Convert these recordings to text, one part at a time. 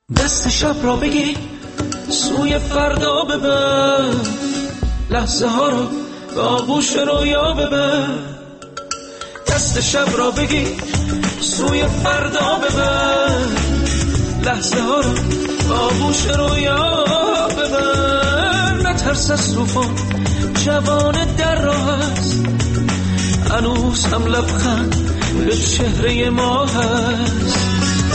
دست شب را بگی سوی فردا ببر، لحظه ها رو به آغوش رویا ببر. دست شب را بگی سوی فردا ببر، لحظه ها رو به آغوش رویا ببر. نترس از طوفان، جوان در راه است، هنوز هم لبخند به چهره ما هست.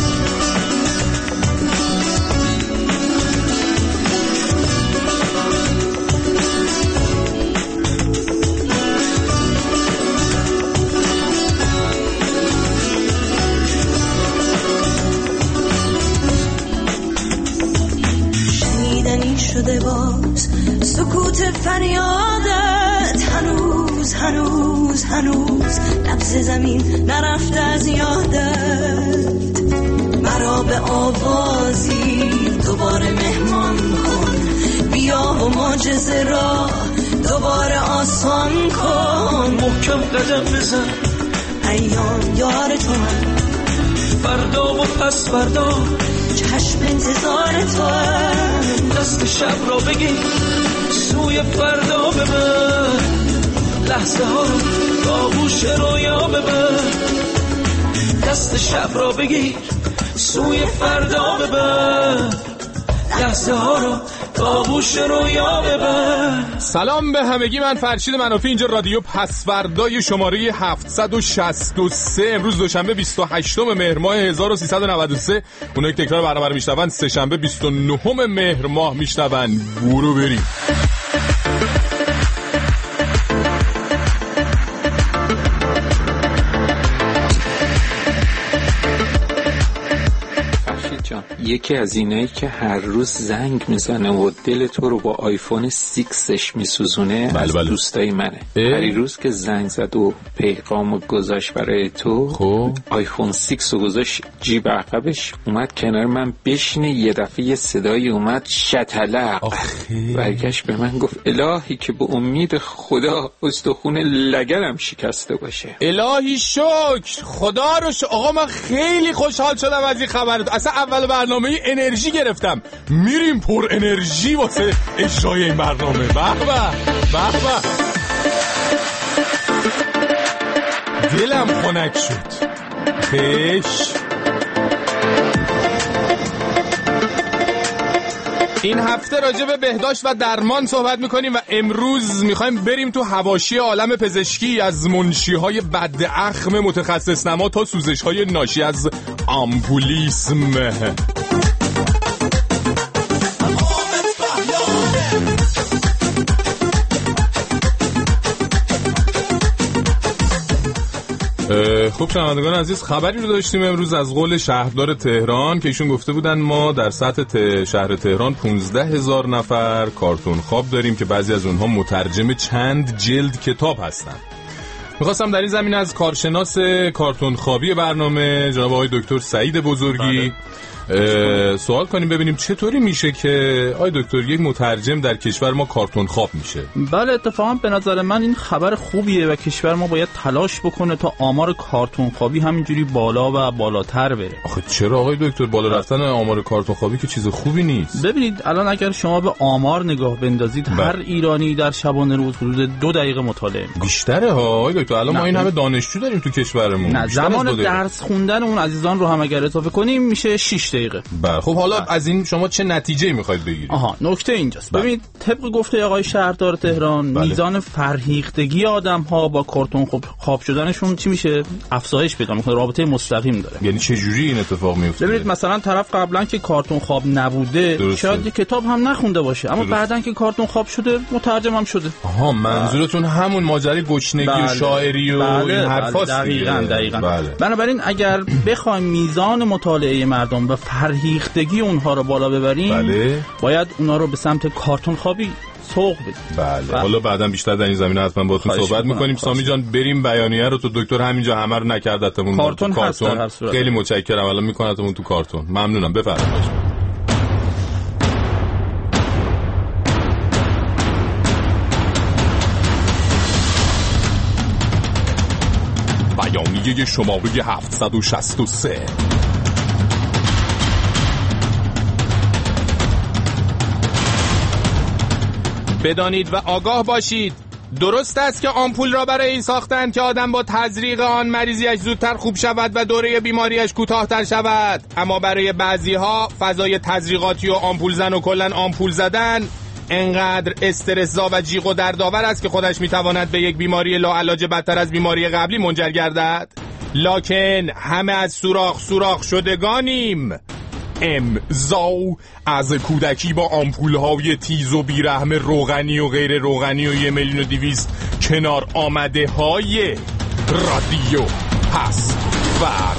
شنیدنی شده باز سکوت فریادت، هنوز هنوز هنوز نبض زمین نرفته از یادت. مرا به آوازی دوباره مهمان کن، بیا و معجزه را دوباره آسان کن. محکم قدم بزن، ایام یار تو هم، فردا و پس فردا چشم انتظار تو هم. دست شب را بگی سوی فردا ببر، لحظه ها رو به آغوش رویا ببر. دست شب را بگیر سوی فردا ببر، لحظه ها رو به آغوش رویا ببر. سلام به همگی، من فرشید منافی، اینجا رادیو پسوردای شماره 763. امروز دوشنبه 28 مهر ماه 1393. اونایی که تکرار برنامه رو میشنون سه شنبه 29 مهر ماه میشنون. برو بریم. یکی از اینایی که هر روز زنگ میزنه و دل تو رو با آیفون 6ش میسوزونه از دوستای منه. هر روز که زنگ زد و پیغامو گذاشت برای تو، آیفون 6 رو گذاشت جیب عقبش، اومد کنار من بشینه، یه دفعه یه صدایی اومد شتلق، برگشت به من گفت الهی که به امید خدا استخون لگرم شکسته باشه. الهی شکر، خدا رو آقا من خیلی خوشحال شدم از این خبر. اصلا اول برنامه انرژی گرفتم، میریم پر انرژی واسه اجرای این برنامه. به به به، دلم خنک شد. خش این هفته راجع به بهداشت و درمان صحبت میکنیم و امروز میخوایم بریم تو حواشی عالم پزشکی، از منشیهای بد اخم متخصص نما تا سوزش‌های ناشی از آمپولیسم. خوب شنوندگان عزیز، خبری رو داشتیم امروز از قول شهردار تهران که ایشون گفته بودن ما در سطح شهر تهران 15,000 نفر کارتون خواب داریم که بعضی از اونها مترجم چند جلد کتاب هستن. میخواستم در این زمینه از کارشناس کارتون خوابی برنامه جناب آقای دکتر سعید بزرگی سوال کنیم ببینیم چطوری میشه که آقای دکتر یک مترجم در کشور ما کارتون خواب میشه. بله، اتفاقا به نظر من این خبر خوبیه و کشور ما باید تلاش بکنه تا آمار کارتون خوابی همینجوری بالا و بالاتر بره. آخه چرا آقای دکتر؟ بالا رفتن آمار کارتون خوابی که چیز خوبی نیست. ببینید الان اگر شما به آمار نگاه بندازید هر ایرانی در شبانه روز حدود 2 دقیقه مطالعه میکنه. بیشتره ها آقای دکتر. الان ما این همه دانشجو داریم تو کشورمون. نه، زمان درس خوندن اون عزیزان رو هم اگر اضافه کنیم میشه 6 دقیقه. بله خب حالا از این شما چه نتیجه میخواید بگیرید؟ نکته اینجاست. ببینید طبق گفته آقای شهردار تهران میزان فرهیختگی آدم‌ها با کارتون خواب شدنشون چی میشه؟ افزایش پیدا میکنه، رابطه مستقیم داره. یعنی چه جوری این اتفاق میفته؟ ببینید مثلا طرف قبلا که کارتون خواب نبوده شاید یک کتاب هم نخونده باشه، اما بعدن که کارتون خواب شده مترجم هم شده. منظورتون همون ماجرای گشنگی و شاعری و این حرفاست. دقیقاً. بنابراین اگر بخوایم میزان مطالعه مردم و فرهیختگی اونها رو بالا ببریم باید اونها رو به سمت کارتون خوابی سوق بدیم. بله. حالا بعداً بیشتر در این زمینه حتما باهاتون صحبت می‌کنیم. سامی جان بریم بیانیه رو تو دکتر همینجا همه رو نکردتمون کارتون. خیلی متشکرم. الان می‌کناتمون تو کارتون. ممنونم. بفرمایید. بیانیه شماره 763. بدانید و آگاه باشید درست است که آمپول را برای این ساختند که آدم با تزریق آن مریضیش زودتر خوب شود و دوره بیماریش کوتاه‌تر شود، اما برای بعضی‌ها فضای تزریقاتی و آمپول زن و کلاً آمپول زدن انقدر استرس‌زا و جیغ و دردآور است که خودش میتواند به یک بیماری لاعلاج بدتر از بیماری قبلی منجر گردد. لکن همه از سوراخ شدگانیم. امضا از کودکی با آمپول‌های تیز و بیرحم روغنی و غیر روغنی و 1,200,000 کنار آمده های رادیو پس‌فر.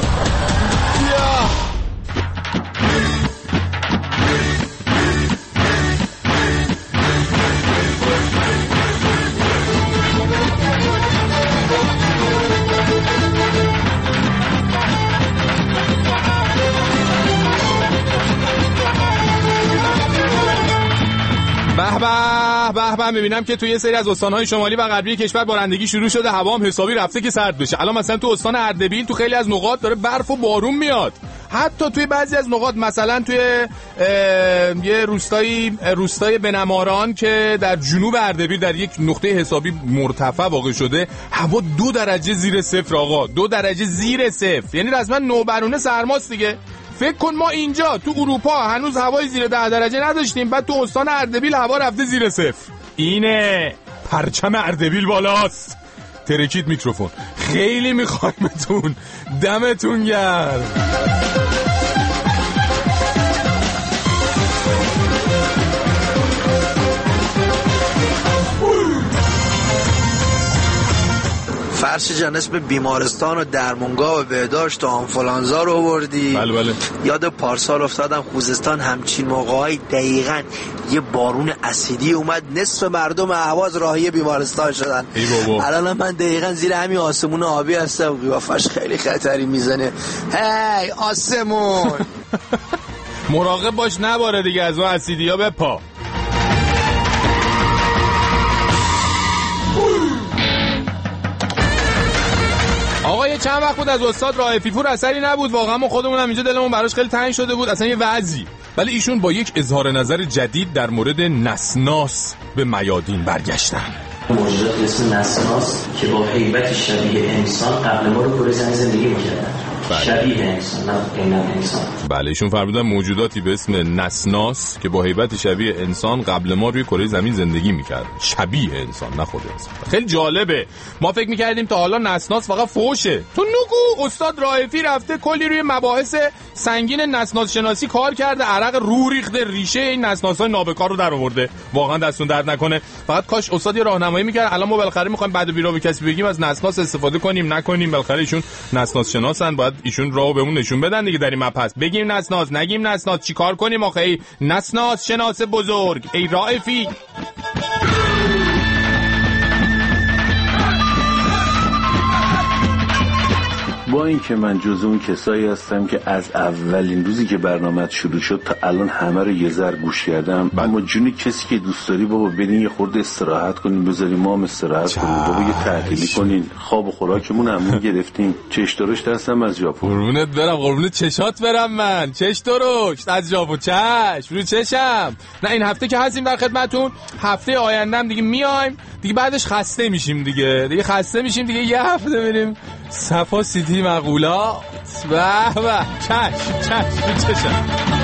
به میبینم که توی یه سری از استان‌های شمالی و غربی کشور بارندگی شروع شده، هوا هم حسابی رفته که سرد بشه. الان مثلا تو استان اردبیل تو خیلی از نقاط داره برف و بارون میاد. حتی توی بعضی از نقاط مثلا توی یه روستای بنماران که در جنوب اردبیل در یک نقطه حسابی مرتفع واقع شده، هوا 2 درجه زیر صفر آقا، 2 درجه زیر صفر، یعنی رسما نوبرونه سرماست دیگه. فکر کن ما اینجا تو اروپا هنوز هوای زیر 10 درجه نداشتیم، بعد تو استان اردبیل هوا رفته زیر صفر. اینه پرچم اردبیل بالاست. ترکید میکروفون. خیلی میخوایمتون، دمتون گرم. فرش جان اسم بیمارستان و درمونگاه و بهداشت و آنفولانزا رو آوردی. بله. یاد پارسال افتادم خوزستان همچین موقعای دقیقاً یه بارون اسیدی اومد، نصف مردم اهواز راهی بیمارستان شدن. ای بابا. الان من دقیقاً زیر همین آسمون آبی هستم، قیافش خیلی خطری میزنه. هی آسمون مراقب باش نباره دیگه از اون اسیدیا به پا. آقا یه چند وقت بود از استاد رائفی پور اثری نبود، واقعا ما خودمون هم اینجا دلمون براش خیلی تنگ شده بود، اصلا یه وضعی. ولی ایشون با یک اظهار نظر جدید در مورد نسناس به میادین برگشتن. موجودات مثل نسناس که با هیبت شبیه انسان قبل ما رو کره زمین زندگی می‌کردن. شبیه انسان، نه عیناً انسان. بله ایشون فرمودن موجوداتی به اسم نسناس که با هیبت شبیه انسان قبل ما روی کره زمین زندگی می‌کردن. شبیه انسان نه خود انسان. خیلی جالبه. ما فکر می‌کردیم تا حالا نسناس فقط فوشه. تو نگو استاد رائفی رفته کلی روی مباحث سنگین نسناس شناسی کار کرده، عرق رو ریخته، ریشه این نسناس‌های نابکار رو در آورده. واقعا دستون درد نکنه. فقط کاش استاد یه راهنمایی می‌کرد. الان ما بالاخره می‌خوایم بعد بیرا به کسی بگیم از نسناس استفاده کنیم نکنیم، بالاخره ایشون نسناس شناسن، باید ایشون راهو بهمون نشون بدن دیگه در این مبحث. بگیم نسناس نگیم نسناس، چیکار کنیم آخه؟ ای نسناس شناس بزرگ، ای رائفی. با این که من جز اون کسایی هستم که از اولین روزی که برنامه شروع شد تا الان همه رو یه ذره گوش کردم، اما جونی کسی که دوست داری بابا برین یه خورده استراحت کنین، بذاریم ما هم استراحت کنیم، بابا یه تحلیلی کنین، خواب و خوراکمون همون گرفتیم. چش درشت هستم از ژاپن. قربونت برم، قربونت چشات برم، من چش درشت از ژاپن، چش رو چشم. نه این هفته که هستیم در خدمتتون، هفته آیندهم دیگه میایم دیگه، بعدش خسته میشیم دیگه خسته میشیم دیگه، یه هفته بریم صفا سیتی مقولات. به به چش رو چشم.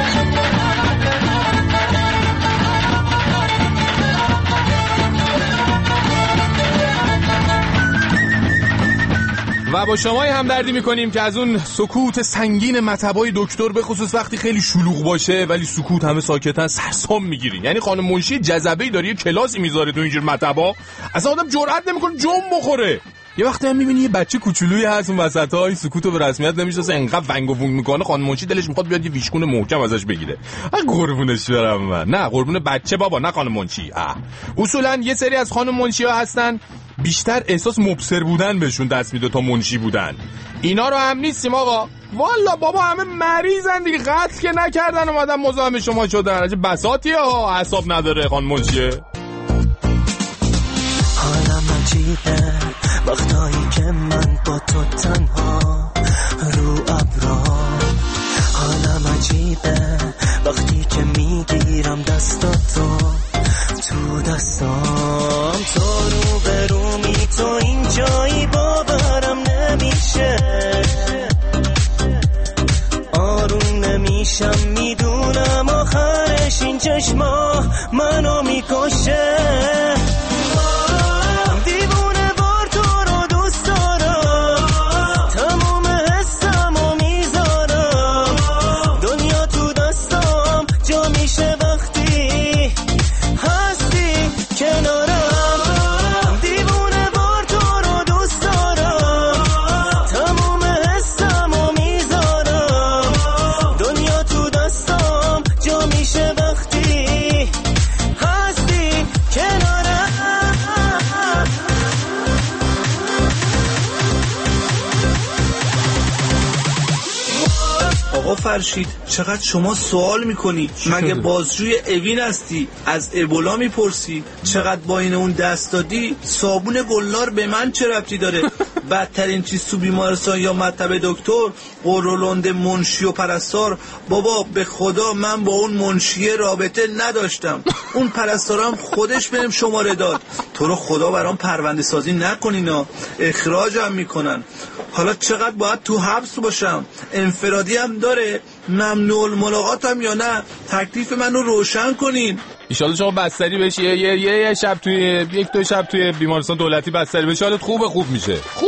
و با شمای همدردی میکنیم که از اون سکوت سنگین مطبای دکتر، به خصوص وقتی خیلی شلوغ باشه ولی سکوت همه ساکتن، سرسام میگیرین. یعنی خانم منشی جذبه‌ای داره، یه کلاسی میذاره تو اینجور مطبا، اصلا آدم جرئت نمیکنه جم بخوره. یه وقتی هم میبینی یه بچه کوچولویی هست اون وسطا، این سکوتو به رسمیت نمیشناسه، انقدر ونگ و وونگ میکنه، خانم منشی دلش میخواد بیاد یه ویشکون محکم ازش بگیره. قربونش برم من. نه قربون بچه بابا، نه خانم منشی. اصولا یه سری از خانم منشی‌ها هستن بیشتر احساس مبصر بودن بهشون دست میده تا منشی بودن. اینا رو هم نیستیم آقا، والا بابا همه مریضن دیگه، قتل که نکردن اومدن مزاحم شما شدن. عجب بساطیه ها، اعصاب نداره خانم منشیه. حالم عجیبه وقتایی که من با تو تنها رو ابرا، حالم عجیبه وقتی که میگیرم دستاتو تو دستا، میشم میدونم آخرش این چشما منو میکشه دیوونه بار تو رو دوست دارم تمام حسمو میذارم دنیا تو دستم جا میشه وقتی هستی کنارم دیوونه بار تو رو دوست دارم تمام حسمو میذارم دنیا تو دستم جا میشه وقتی هستی کنارم. آقا فرشید چقدر شما سوال میکنی؟ مگه بازجوی اوین هستی؟ از ابولا میپرسی؟ چقدر با این اون دست دادی؟ صابون گلنار به من چه ربطی داره؟ بدترین چیز تو بیمارستان یا مطب دکتر قرولند منشی و پرستار. بابا به خدا من با اون منشیه رابطه نداشتم، اون پرستارم خودش بهم شماره داد. تو رو خدا برام پرونده سازی نکنینا، اخراجم میکنن. حالا چقدر باید تو حبس باشم؟ انفرادی هم داره؟ ممنوع الملاقاتم یا نه؟ تکلیف منو روشن کنین. ایشالا شما بستری بشی یه شب توی یک دو شب توی بیمارستان دولتی بستری بشی، حالت خوب میشه. خوب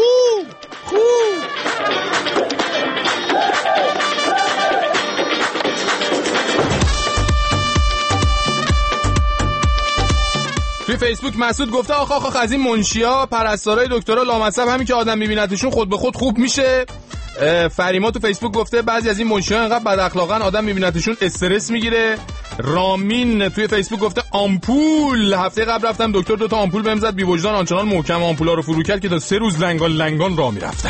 توی فیسبوک مسعود گفته آخ از این منشیا پرستارای دکترا لامصب همین که آدم میبینتشون خود به خود خوب میشه. فریما تو فیسبوک گفته بعضی از این منشیا انقدر بد اخلاقن آدم میبینتشون استرس میگیره. رامین توی فیسبوک گفته آمپول، هفته قبل رفتم دکتر 2 تا آمپول بهم زد، بی وجدان آنچنان محکم آمپولا رو فرو کرد که تا 3 روز لنگان راه میرفتم.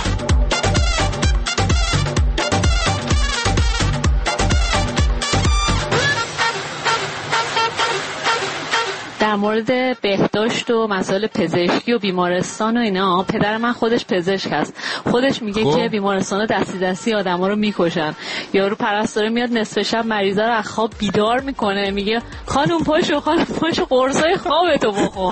در مورد بهداشت و مسائل پزشکی و بیمارستان و اینا، پدر من خودش پزشک هست، خودش میگه که بیمارستان دستی آدما رو میکشن. یارو پرستاره میاد نصف شب مریضا رو از خواب بیدار میکنه، میگه خانم پاشو قرصای خوابتو بخور.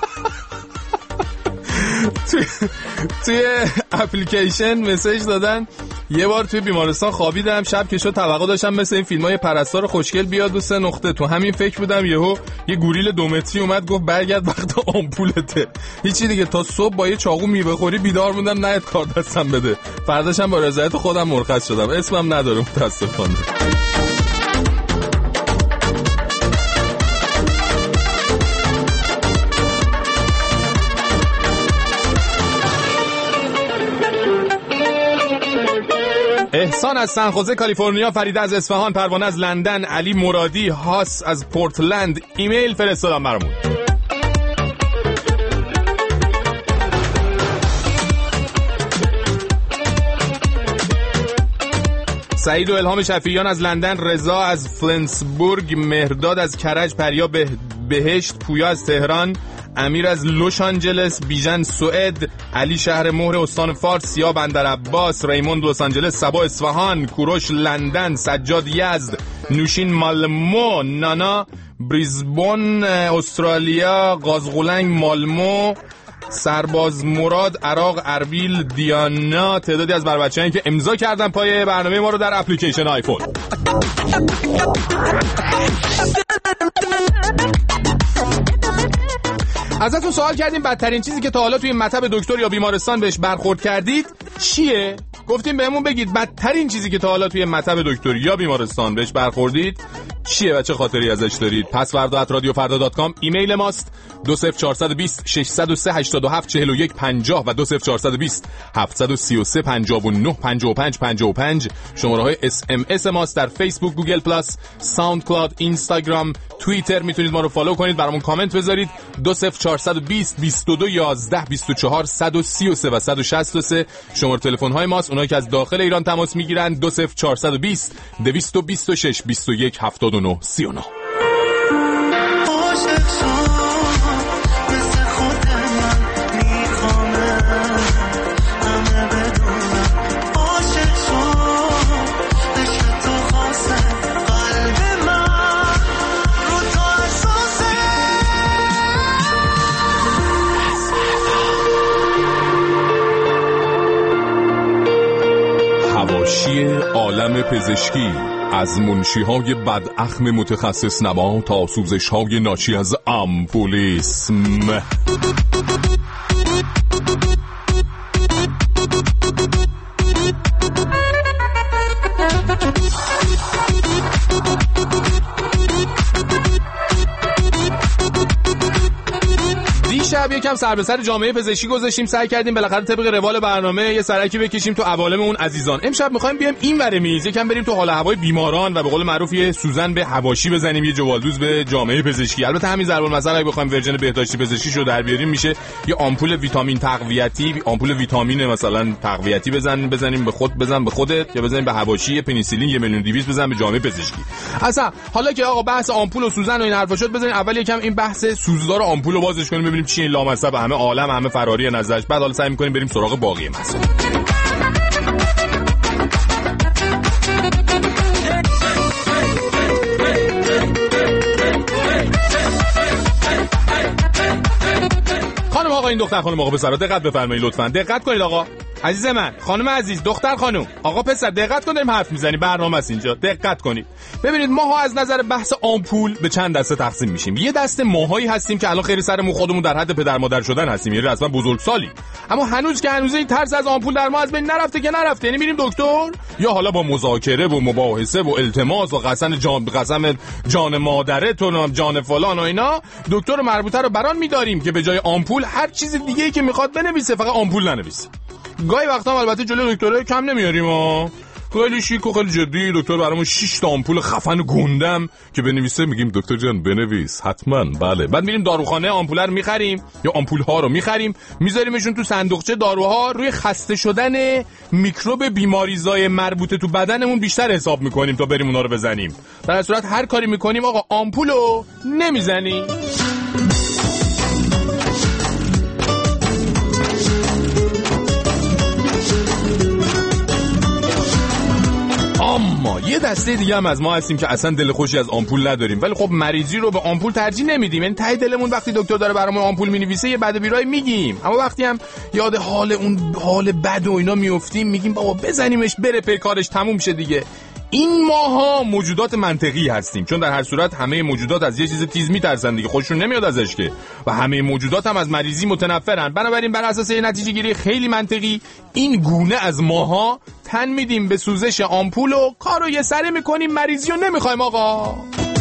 توی اپلیکیشن مسیج دادن یه بار توی بیمارستان خوابیدم، شب که شد توقع داشتم مثل این فیلمای پرستار خوشگل بیاد و 3 نقطه تو همین فکر بودم یهو یه گوریل 2 متری اومد گفت برگرد وقت آمپولته. هیچی دیگه، تا صبح با یه چاقو میوه خوری بیدار موندم، نهایت کار دستم بده. فرداشم با رضایت خودم مرخص شدم، اسمم ندارم متاسفانه. احسان از سن خوزه کالیفرنیا، فریده از اصفهان، پروانه از لندن، علی مرادی هاس از پورتلند ایمیل فرستادم برامون. سعید و الهام شفیعیان از لندن، رضا از فلنسبورگ، مهرداد از کرج، پریا بهشت، پویا از تهران، امیر از لس آنجلس، بیژن سوئد، علی شهر مهر استان فارس، سیاه بندر عباس، ریموند لس آنجلس، سبا اصفهان، کوروش لندن، سجاد یزد، نوشین مالمو، نانا بریزبون استرالیا، قازقلنگ مالمو، سرباز مراد عراق، اربیل، دیانا، تعدادی از بچه‌هایی که امضا کردن پای برنامه ما رو در اپلیکیشن آیفون. ازتون سوال کردیم بدترین چیزی که تا حالا توی مطب دکتر یا بیمارستان بهش برخورد کردید چیه؟ گفتیم بهمون بگید بدترین چیزی که تا حالا توی مطب دکتر یا بیمارستان بهش برخوردید چیه و چه خاطری ازش دارید. پسوردا@radiofarda.com ایمیل ماست. 20420 603 87 41 50 و 20420 733 59 55 55 شماره‌های SMS ماست. در فیسبوک، گوگل پلاس، ساوند کلاود، اینستاگرام، توییتر میتونید ما رو فالو کنید، برامون کامنت بذارید. 20420 22 11 24 133 و 163 شماره تلفن های ماست. اونایی که از داخل ایران تماس میگیرن 20420 226 21 79 39. حواشی عالم پزشکی، از منشی‌های بداخم متخصص نما تا سوزش‌های ناشی از آمپولیسم. دیشب یکم سر به سر جامعه پزشکی گذاشتیم، سعی کردیم بالاخره طبق روال برنامه یه سرکی بکشیم تو عوالم اون عزیزان. امشب می‌خوایم بیام این ور میز یکم بریم تو حال هوای بیماران و به قول معروف یه سوزن به حواشی بزنیم، یه جوالدوز به جامعه پزشکی. البته همین ضرب المثل اگه بخوایم ورژن بهداشتی پزشکیشو در بیاریم میشه یه آمپول ویتامین تقویتی، آمپول ویتامین مثلا تقویتی بزنیم به خودت یا بزنیم به حواشی، یه پنیسیلین 1,200,000 بزن به جامعه پزشکی. اصلا حالا که آقا بحث آمپول و سوزن و این حرفا شد، بزنین اول یکم این بحث سوزدار آمپولو بازش کنیم ببینیم چی این لامصب همه عالم همه فراری نظرش. بعد حالا سعی می‌کنیم بریم سراغ باقی مسائل. خانم آقا این دختر خانم آقا پسرا دقت بفرمایید لطفاً. دقت کنید آقا عزیز من، خانم عزیز، دختر خانم، آقا پسر دقت کنید، داریم حرف میزنیم، برنامه است اینجا. دقت کنید. ببینید ماها از نظر بحث آمپول به چند دسته تقسیم میشیم. یه دسته ماهایی هستیم که الان خیلی سرمون خودمون در حد پدر مادر شدن هستیم، یعنی اصلا بزرگسالی، اما هنوز این ترس از آمپول در ما از بین نرفته که نرفته. یعنی میریم دکتر یا حالا با مذاکره و مباحثه و التماس و قسم جان مادرت و جان فلان و اینا دکتر مربوطه رو بران می‌داریم که به جای آمپول هر چیز دیگه‌ای که میخواد بنویسه فقط آمپول ننویسه. گاهی وقتا هم البته جلوی دکترها کم نمیاریم خیلی شیک و خیلی جدی دکتر برامون 6 تا آمپول خفن گندم که بنویسه میگیم دکتر جان بنویس حتما. بله. بعد میریم داروخانه آمپول رو میخریم یا آمپول ها رو میخریم میذاریمشون تو صندوقچه داروها، روی خسته شدن میکروب بیماریزای مربوطه تو بدنمون بیشتر حساب میکنیم تا بریم اونا رو بزنیم. در صورت هر کاری میکنیم آقا آمپولو نمیزنیم. اما یه دسته دیگه هم از ما هستیم که اصلا دل خوشی از آمپول نداریم، ولی خب مریضی رو به آمپول ترجیح نمیدیم. یعنی ته دلمون وقتی دکتر داره برامون آمپول مینویسه یه بد و بیرای میگیم، اما وقتی هم یاد حال بد و اینا میافتیم میگیم بابا بزنیمش بره پیکارش تموم شه دیگه. این ماها موجودات منطقی هستیم، چون در هر صورت همه موجودات از یه چیز تیز میترسن دیگه، خودشون نمیاد ازش که، و همه موجودات هم از مریضی متنفرن. بنابراین بر اساس یه نتیجه گیری خیلی منطقی این گونه از ماها تن میدیم به سوزش آمپول و کارو یه سره میکنیم، مریضی رو نمیخوایم آقا.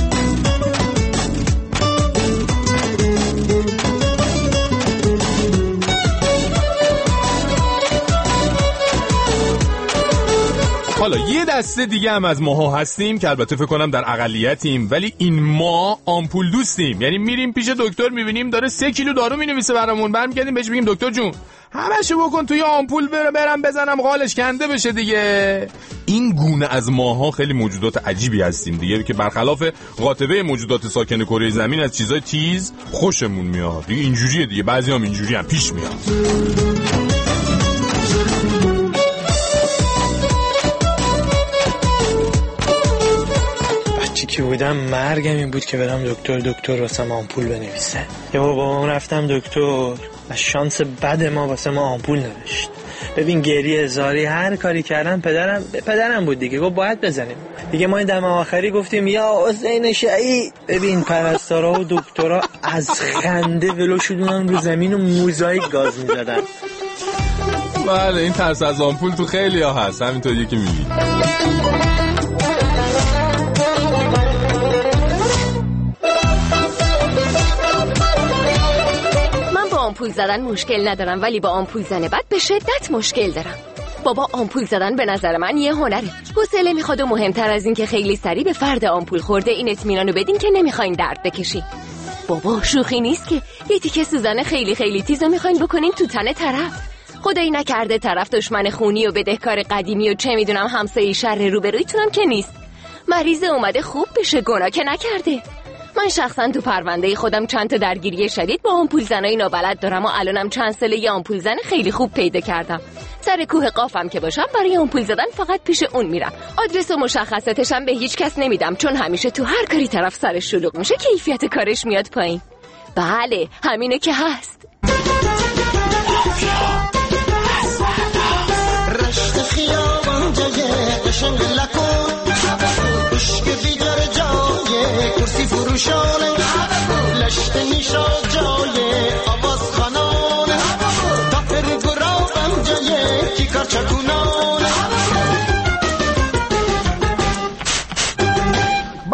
حالا یه دسته دیگه هم از ماها هستیم که البته فکر کنم در اقلیتیم، ولی این ما آمپول دوستیم. یعنی میریم پیش دکتر میبینیم داره 3 کیلو دارو مینویسه برامون، برمیگردیم بهش میگیم دکتر جون همشو بکن توی آمپول برم بزنم قالش کنده بشه دیگه. این گونه از ماها خیلی موجودات عجیبی هستیم دیگه، که برخلاف قاطبه موجودات ساکن کره زمین از چیزای تیز خوشمون میاد دیگه. اینجوریه دیگه، بعضیام اینجوری هم پیش میاد. که بودم مرگم این بود که برم دکتر واسه ما آمپول بنویسه. یا بابا رفتم دکتر و شانس بد ما واسه ما آمپول نوشت. ببین گریه هزاری هر کاری کردم پدرم بود دیگه، گفت باید بزنیم دیگه. ما این دم آخری گفتیم یا حسین شهید. ببین پرستارا و دکترا از خنده ولو شدونن رو زمین و موزاییک گاز میزدن. بله این ترس از آمپول تو خیلی ها هست، همینطوریه که میگی. آمپول زدن مشکل ندارم، ولی با آمپول زدن بعد به شدت مشکل دارم. بابا آمپول زدن به نظر من یه هنره، حوصله میخواد و مهمتر از این که خیلی سریع به فرد آمپول خورده این اطمینانو بدین که نمیخواین درد بکشین. بابا شوخی نیست که یه تیکه سوزن خیلی خیلی تیزو میخواین بکنین تو تن طرف. خدایی نکرده طرف دشمن خونی و بدهکار قدیمی و چه میدونم همسایه شر روبرویتونم که نیست. مریض اومده خوب بشه، گناه که نکرده. من شخصا تو پرونده خودم چند تا درگیری شدید با آمپول زنای نابلد دارم و الانم چند ساله یه آمپول زن خیلی خوب پیدا کردم. سر کوه قافم که باشم برای آمپول زدن فقط پیش اون میرم. آدرس و مشخصاتش هم به هیچ کس نمیدم، چون همیشه تو هر کاری طرف سرش شلوغ میشه کیفیت کارش میاد پایین. بله همینه که هست. رشت خیابان جگه قشنگ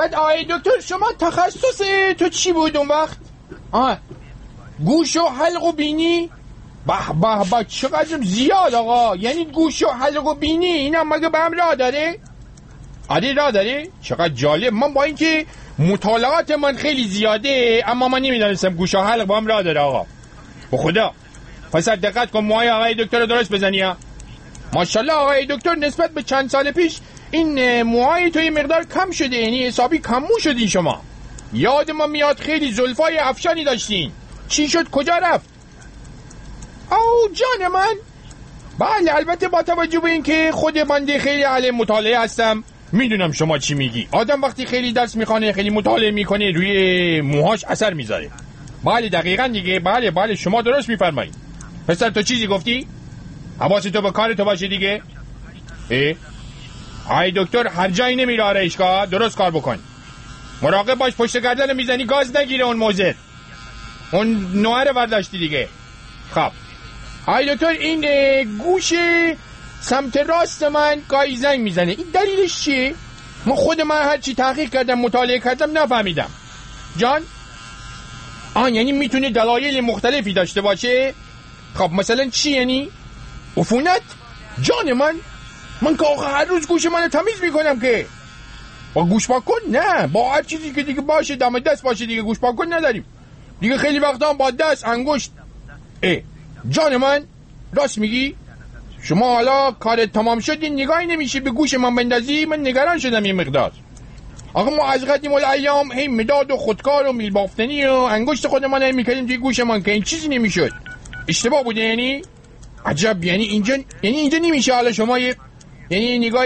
بعد آقای دکتر شما تخصص تو چی بود اون وقت؟ گوش و حلق و بینی؟ به چقدر زیاد آقا. یعنی گوش و حلق و بینی اینا مگه به هم راه داره؟ آره راه داره؟ چقدر جالب. من با اینکه مطالعات من خیلی زیاده اما من نمیدونستم گوش و حلق با هم راه داره آقا. به خدا. پس دقت کن موهای آقای دکتر رو درست بزنی ها. ماشاءالله آقای دکتر نسبت به چند سال پیش این موهای تو یه مقدار کم شده، یعنی حسابی کمو شدین شما. یاد ما میاد خیلی زلفای افشانی داشتین. چی شد کجا رفت؟ او جان من. بله البته با توجه به این که خود من خیلی اهل مطالعه هستم میدونم شما چی میگی. آدم وقتی خیلی درس میخوانه خیلی مطالعه میکنه روی موهاش اثر میذاره. بله دقیقاً دیگه. بله شما درست میفرمایید. پسر تو چیزی گفتی؟ حواست تو به کار تو باشه دیگه. آی دکتر هر جایی نمیره آرایشگاه، درست کار بکن. مراقب باش پشت گردن میزنی گاز نگیره اون موزه. اون نواره برداشتی دیگه. خب آی دکتر این گوش سمت راست من گاهی زنگ میزنه، این دلیلش چیه؟ خود من هرچی تحقیق کردم مطالعه کردم نفهمیدم. جان؟ یعنی میتونه دلایل مختلفی داشته باشه؟ خب مثلا چی یعنی؟ عفونت؟ جان من که آخه هر روز گوش منو تمیز میکنم که. با گوش پاک کن؟ نه با هر چیزی که دیگه باشه دم دست باشه دیگه. گوش پاک کن نداریم دیگه. خیلی وقتا هم با دست انگشت. جان من راست میگی؟ شما حالا کارت تمام شد نگاهی نمیشه به گوش من بندازی؟ من نگران شدم یه مقدار. آقا ما از قدیم الایام هی مداد و خودکار و میل بافتنی و انگشت خودمان هم میکردیم توی گوش من که این چیزی نمیشد. اشتباه بوده یعنی؟ عجب. یعنی اینجا نمیشه حالا شما یعنی نگاهی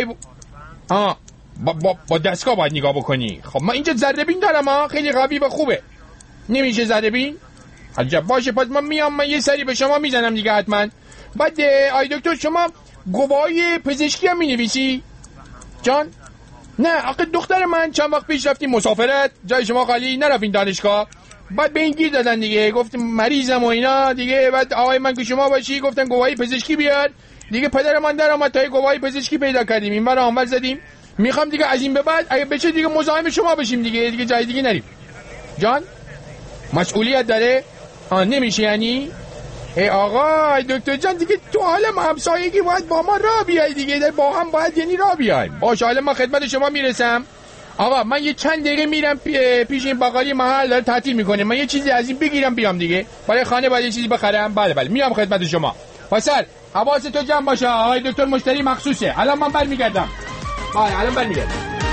با دستگاه باید نگاه بکنی. خب من اینجا ذره بین دارم خیلی قوی و خوبه. نمیشه ذره بین؟ عجب. باشه پس من میام من یه سری به شما میزنم دیگه حتما. بعد آی دکتر شما گواهی پزشکی هم مینویسی؟ جان؟ نه آخه دختر من چند وقت پیش رفتیم مسافرت، جای شما خالی نرفتین دانشگاه. بعد به این گیر دادن دیگه، گفتم مریضم و اینا دیگه. بعد آقای من که شما باشی گفتن گواهی پزشکی بیار دیگه. پدر من در اومد تا گواهی پزشکی پیدا کردیم، این برای آنور زدیم. میخوام دیگه از این به بعد اگه بشه دیگه مزاحم شما بشیم دیگه جای دیگه نریم. جان؟ مسئولیت داره؟ نمیشه یعنی؟ آقا دکتر جان دیگه تو حال همسایگی باید با ما راه بیای دیگه. با هم باید یعنی راه بیایم. باشه حالا من خدمت شما میرسم. آقا من یه چند دقیقه میرم پیش این بقالی محل داره تعطیل میکنه. من یه چیزی از این بگیرم بیام دیگه. برای خانه باید یه چیزی بخرم. بله میام خدمت شما. پسر حواست تو جمع باشه. آقای دکتر مشتری مخصوصه. الان من برمیگردم. الان برمیگردم.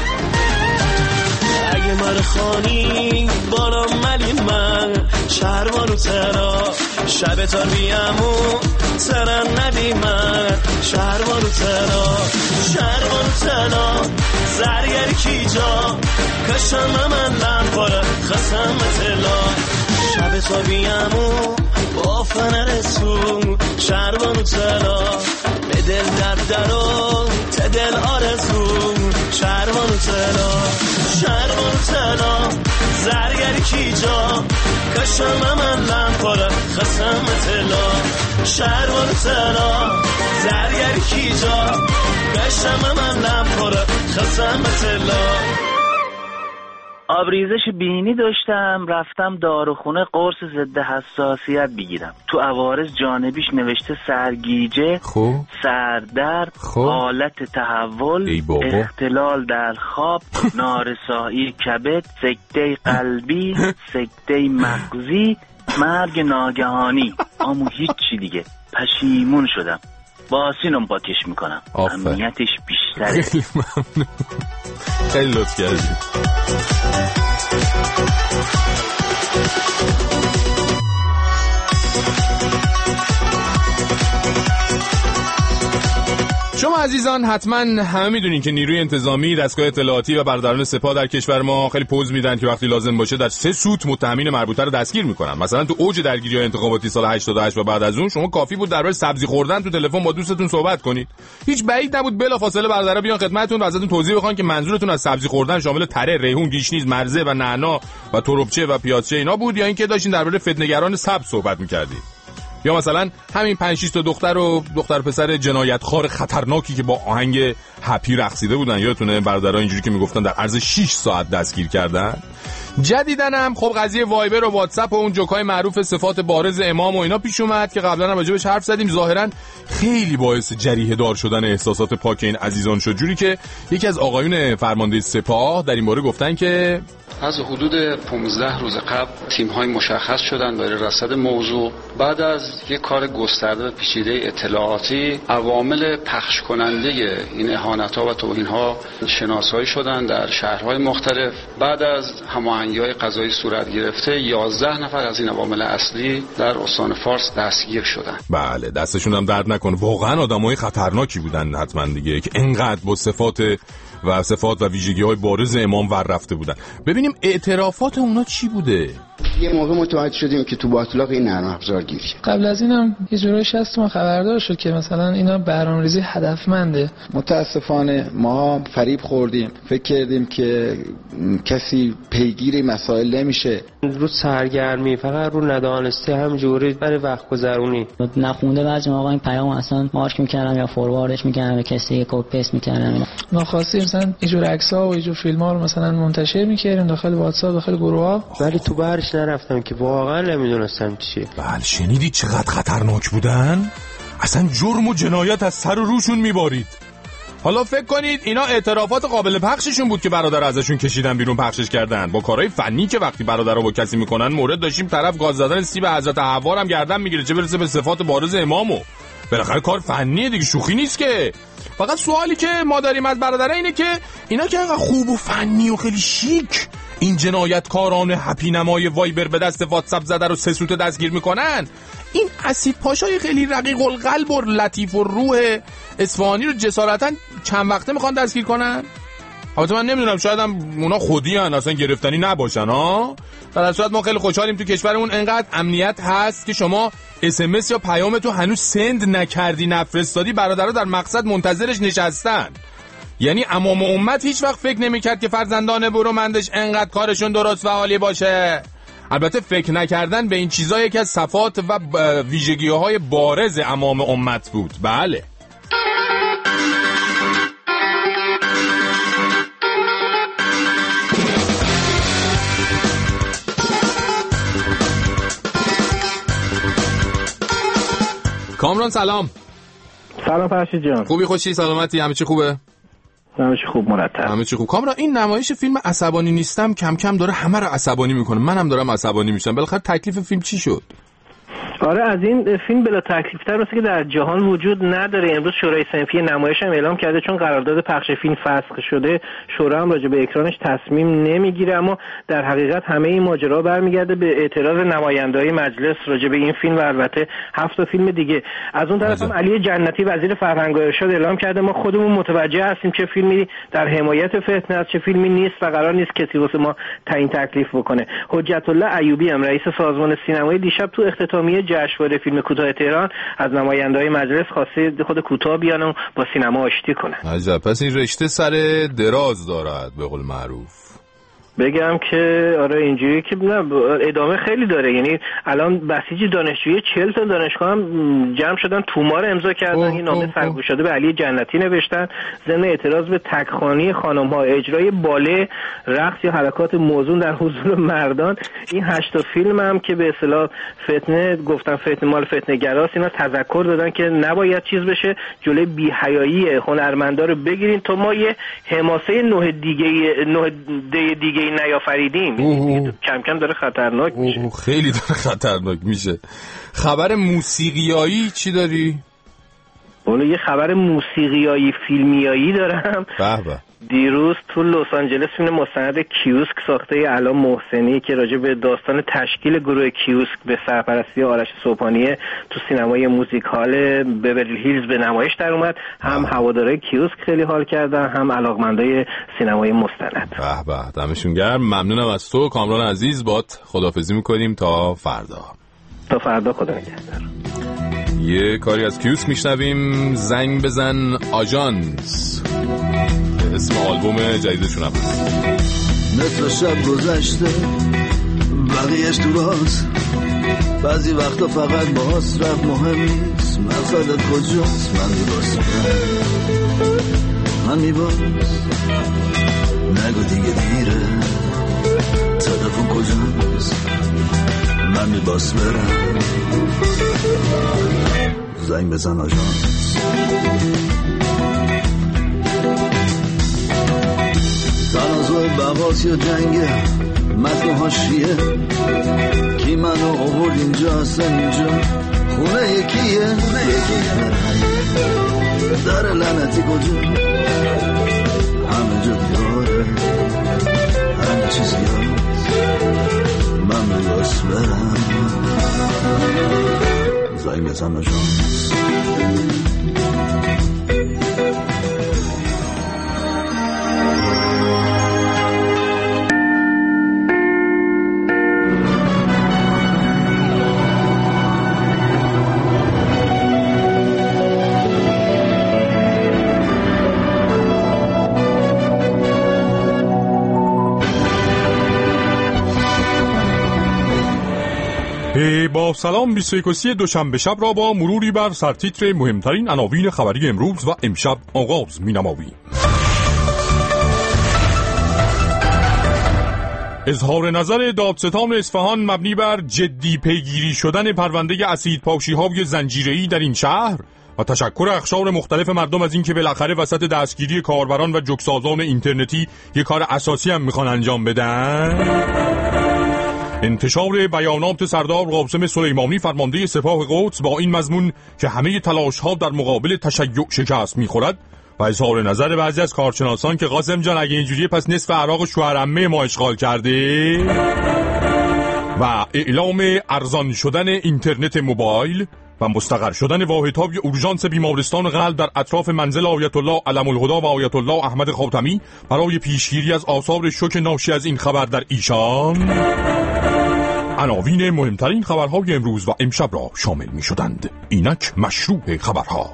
اگه من خانی بانم ملی من شهروانو ترا شب تا بیامو ترا ندی من شهروانو ترا زرگری کی جا کشم من لنپاره خسم تلا شب تا بیامو با فنر تو شهروانو ترا به دل درو دل آرزو شهروانو تلا زرگری کی جا کشم من لنپاره خسم تلا شهروانو تلا زرگری کی جا کشم من لنپاره خسم تلا. آبریزش بینی داشتم، رفتم داروخونه قرص ضد حساسیت بگیرم. تو عوارض جانبیش نوشته سرگیجه، سردرد، حالت تحول، اختلال در خواب، نارسایی کبد، سکته قلبی، سکته مغزی، مرگ ناگهانی. اما هیچی دیگه. پشیمون شدم. با سینم پاکش میکنم. امنیتش بیشتره. خیلی ممنون. خیلی لطف کردی. شما عزیزان حتما همه میدونین که نیروی انتظامی، دستگاه اطلاعاتی و برادران سپاه در کشور ما خیلی پوز میدن که وقتی لازم باشه در 3 سوت متهمین مربوطه رو دستگیر میکنن. مثلا تو اوج درگیری‌های انتخاباتی سال 88 و بعد از اون شما کافی بود درباره سبزی خوردن تو تلفن با دوستتون صحبت کنید. هیچ بعید نبود بلافاصله برادرها بیان خدمتتون و ازتون توضیح بخوان که منظورتون از سبزی خوردن شامل تره، ریحون، گیشنیز، مرزه و نعنا و تربچه و پیازچه اینا بود یا اینکه داشتین درباره فتنه‌گران سبز صحبت می‌کردید. یا مثلا همین 5-6 تا دختر و دختر پسر جنایتخوار خطرناکی که با آهنگ هپی رقصیده بودن، یادتونه برادرها اینجوری که میگفتن در عرض 6 ساعت دستگیر کردن. جدیدن هم خب قضیه وایبر و واتساپ و اون جوکای معروف صفات بارز امام و اینا پیش اومد که قبلا هم راجبش حرف زدیم. ظاهرا خیلی باعث جریحه دار شدن احساسات پاک این عزیزان شد، جوری که یکی از آقایون فرمانده سپاه در این باره گفتن که از حدود 15 روز قبل تیم‌های مشخص شدن برای رصد موضوع. بعد از یک کار گسترده و پیچیده اطلاعاتی، عوامل پخش کننده این اهانت‌ها و توهین‌ها شناسایی شدن در شهرهای مختلف. بعد از هماهنگی‌های قضایی صورت گرفته 11 نفر از این عوامل اصلی در استان فارس دستگیر شدن. بله دستشون هم درد نکنه، واقعا آدمای خطرناکی بودن حتما دیگه که انقدر با صفات و ویژگی‌های بارز امام ور رفته بودن. ببینیم اعترافات اونا چی بوده. یه موقع متوجه شدیم که تو باطلاق این نرم افزار گیر کرد. قبل از اینم یه جورایی هست ما خبردار شد که مثلا اینا برنامه‌ریزی هدفمنده. متاسفانه ما فریب خوردیم، فکر کردیم که کسی پیگیر مسائل نمیشه. رو سرگرمی فقط رو ندانسته همجوری برای وقت گذرونی. نخونده بعضی موقع این پیام اصلا مارک می‌کردم یا فورواردش می‌کردم به کسی کپی پیست می‌کردم. ناخواسته مثلا اینجور عکس‌ها و اینجور فیلم‌ها رو مثلا منتشر می‌کردیم داخل واتساپ، داخل گروه‌ها. ولی تو برش نرفتم که واقعا نمیدونستم چیه. بله شنیدید چقدر خطرناک بودن؟ اصلا جرم و جنایت از سر و روشون میبارید. حالا فکر کنید اینا اعترافات قابل پخششون بود که برادر ازشون کشیدن بیرون پخشش کردن. با کارهای فنی که وقتی برادرها با کسی میکنن مورد داشتیم طرف گاز زدن سیب حضرت حوا هم گردن میگیره، چه برسه به صفات بارز امامو. بالاخره کار فنیه دیگه، شوخی نیست که. فقط سوالی که ما داریم از برادرها اینه که اینا که انقدر خوب و فنی و خیلی شیک این جنایتکاران هپی نمای وایبر به دست واتساپ زده رو 3 سوته دستگیر میکنن، این اسید پاشای خیلی رقیق القلب و لطیف و روح اصفهانی رو جسارتا چند وقته میخوان دستگیر کنن؟ البته من نمیدونم، شاید هم اونا خودی هن اصلا گرفتنی نباشن ها. در صورت ما خیلی خوشحالیم تو کشورمون انقدر امنیت هست که شما SMS یا پیام تو هنوز سند نکردی نفرستادی، برادرها در مقصد منتظرش نشستن. یعنی امام امت هیچ وقت فکر نمی‌کرد که فرزندان برومندش انقدر کارشون درست و عالی باشه. البته فکر نکردن به این چیزا یکی از صفات و ویژگی‌های بارز امام امت بود. بله. کامران سلام. سلام فرشید جان. خوبی خوشی سلامتی همه چی خوبه؟ همه چی خوب مرتب. همه چی خوب. کامران این نمایش فیلم عصبانی نیستم کم کم داره همه رو عصبانی میکنه. منم دارم عصبانی میشم. بالاخره تکلیف فیلم چی شد؟ آره از این فیلم بلا تکلیفتر مثل که در جهان وجود نداره. امروز شورای صنفی نمایش هم اعلام کرده چون قرارداد پخش فیلم فسخ شده شورا هم راجع به اکرانش تصمیم نمیگیره، اما در حقیقت همه این ماجرا برمیگرده به اعتراض نماینده‌های مجلس راجع به این فیلم و البته 7 فیلم دیگه. از اون طرف هم علی جنتی وزیر فرهنگ و ارشاد اعلام کرده ما خودمون متوجه هستیم چه فیلمی در حمایت فتنه است چه فیلمی نیست و قرار نیست کسی واسه ما تعیین تکلیف بکنه. حجت الله ایوبی هم رئیس سازمان سینمایی دیشب تو اختتامیه جشنواره فیلم کوتاه تهران از نماینده‌های مجلس خواسته خود کوتاه بیان و با سینما آشتی کنن. عجب، پس این رشته سر دراز دارد به قول معروف. بگم که آره اینجوری که ادامه خیلی داره. یعنی الان بسیج دانشجوی 40 تا دانشگاه هم جمع شدن تومار امضا کردن. این نامه سرگوشاده به علی جنتی نوشتن ضمن اعتراض به تکخوانی خانم‌ها، اجرای باله، رقص یا حرکات موزون در حضور مردان. این 8 فیلم هم که به اصطلاح فتنه گفتن فتنه مال فتنه گراست، اینا تذکر دادن که نباید چیز بشه، جلوی بی‌حیایی هنرمندا رو بگیرین تا ما یه حماسه نه دیگه نیافریدیم. کم کم داره خطرناک میشه. خیلی داره خطرناک میشه. خبر موسیقیایی چی داری؟ والا یه خبر موسیقیایی فیلمیایی دارم. به به. دیروز تو لس آنجلس فیلم مستند کیوسک ساخته علا محسنی که راجع به داستان تشکیل گروه کیوسک به سرپرستی آرش صبحانی تو سینمای موزیکال بورلی هیلز به نمایش در اومد. هم هوادارهای کیوسک خیلی حال کردن، هم علاقمندای سینمای مستند. به به، دمشون گرم. ممنونم از تو کامران عزیز. بات خداحافظی میکنیم تا فردا. تا فردا، خدا نگهدار. یه کاری از کیوسک میشنویم، زنگ بزن آژانس، اسم آلبوم جدیدشون هم نصف شب گذشته بقیهش تو راست، بعضی وقتا فقط باهاست رفت مهم نیست. مقصدت کجاست؟ من میباس من میباس نگو دیگه دیره. تلفن کجاست؟ من میباس برم زنگ بزن آژانس. تنازع بغاس یا جنگه متن حاشیه کی منو آورد اینجا اصلا اینجا خونه یکیه در لعنتی کجا همه جا دیاره همه چیز یاست. من میباس برم زنگ بزن آژانس. با سلام 21 دوشنبه شب را با مروری بر سرتیتر مهمترین عناوین خبری امروز و امشب آغاز می‌نماییم. اظهار نظر دادستان اصفهان مبنی بر جدی پیگیری شدن پرونده اسیدپاشی‌های زنجیره‌ای در این شهر و تشکر اقشار مختلف مردم از اینکه بالاخره وسط دستگیری کاربران و جوکسازان اینترنتی یک کار اساسی هم میخوان انجام بدن. انتشار بیانات سردار قاسم سلیمانی فرمانده سپاه قدس با این مضمون که همه تلاش‌ها در مقابل تشیع شکست می‌خورد و اظهار نظر بعضی از کارشناسان که قاسم جان اگه اینجوریه پس نصف عراق شوهرعمه ما اشغال کرده و اعلام ارزان شدن اینترنت موبایل و مستقر شدن واحدهای اورژانس بیمارستان قلب در اطراف منزل آیت الله علم الهدا و آیت الله احمد خاتمی برای پیشگیری از آثار شوک ناشی از این خبر در ایشان عناوین مهمترین خبرهای امروز و امشب را شامل می شدند. اینک مشروع خبرها.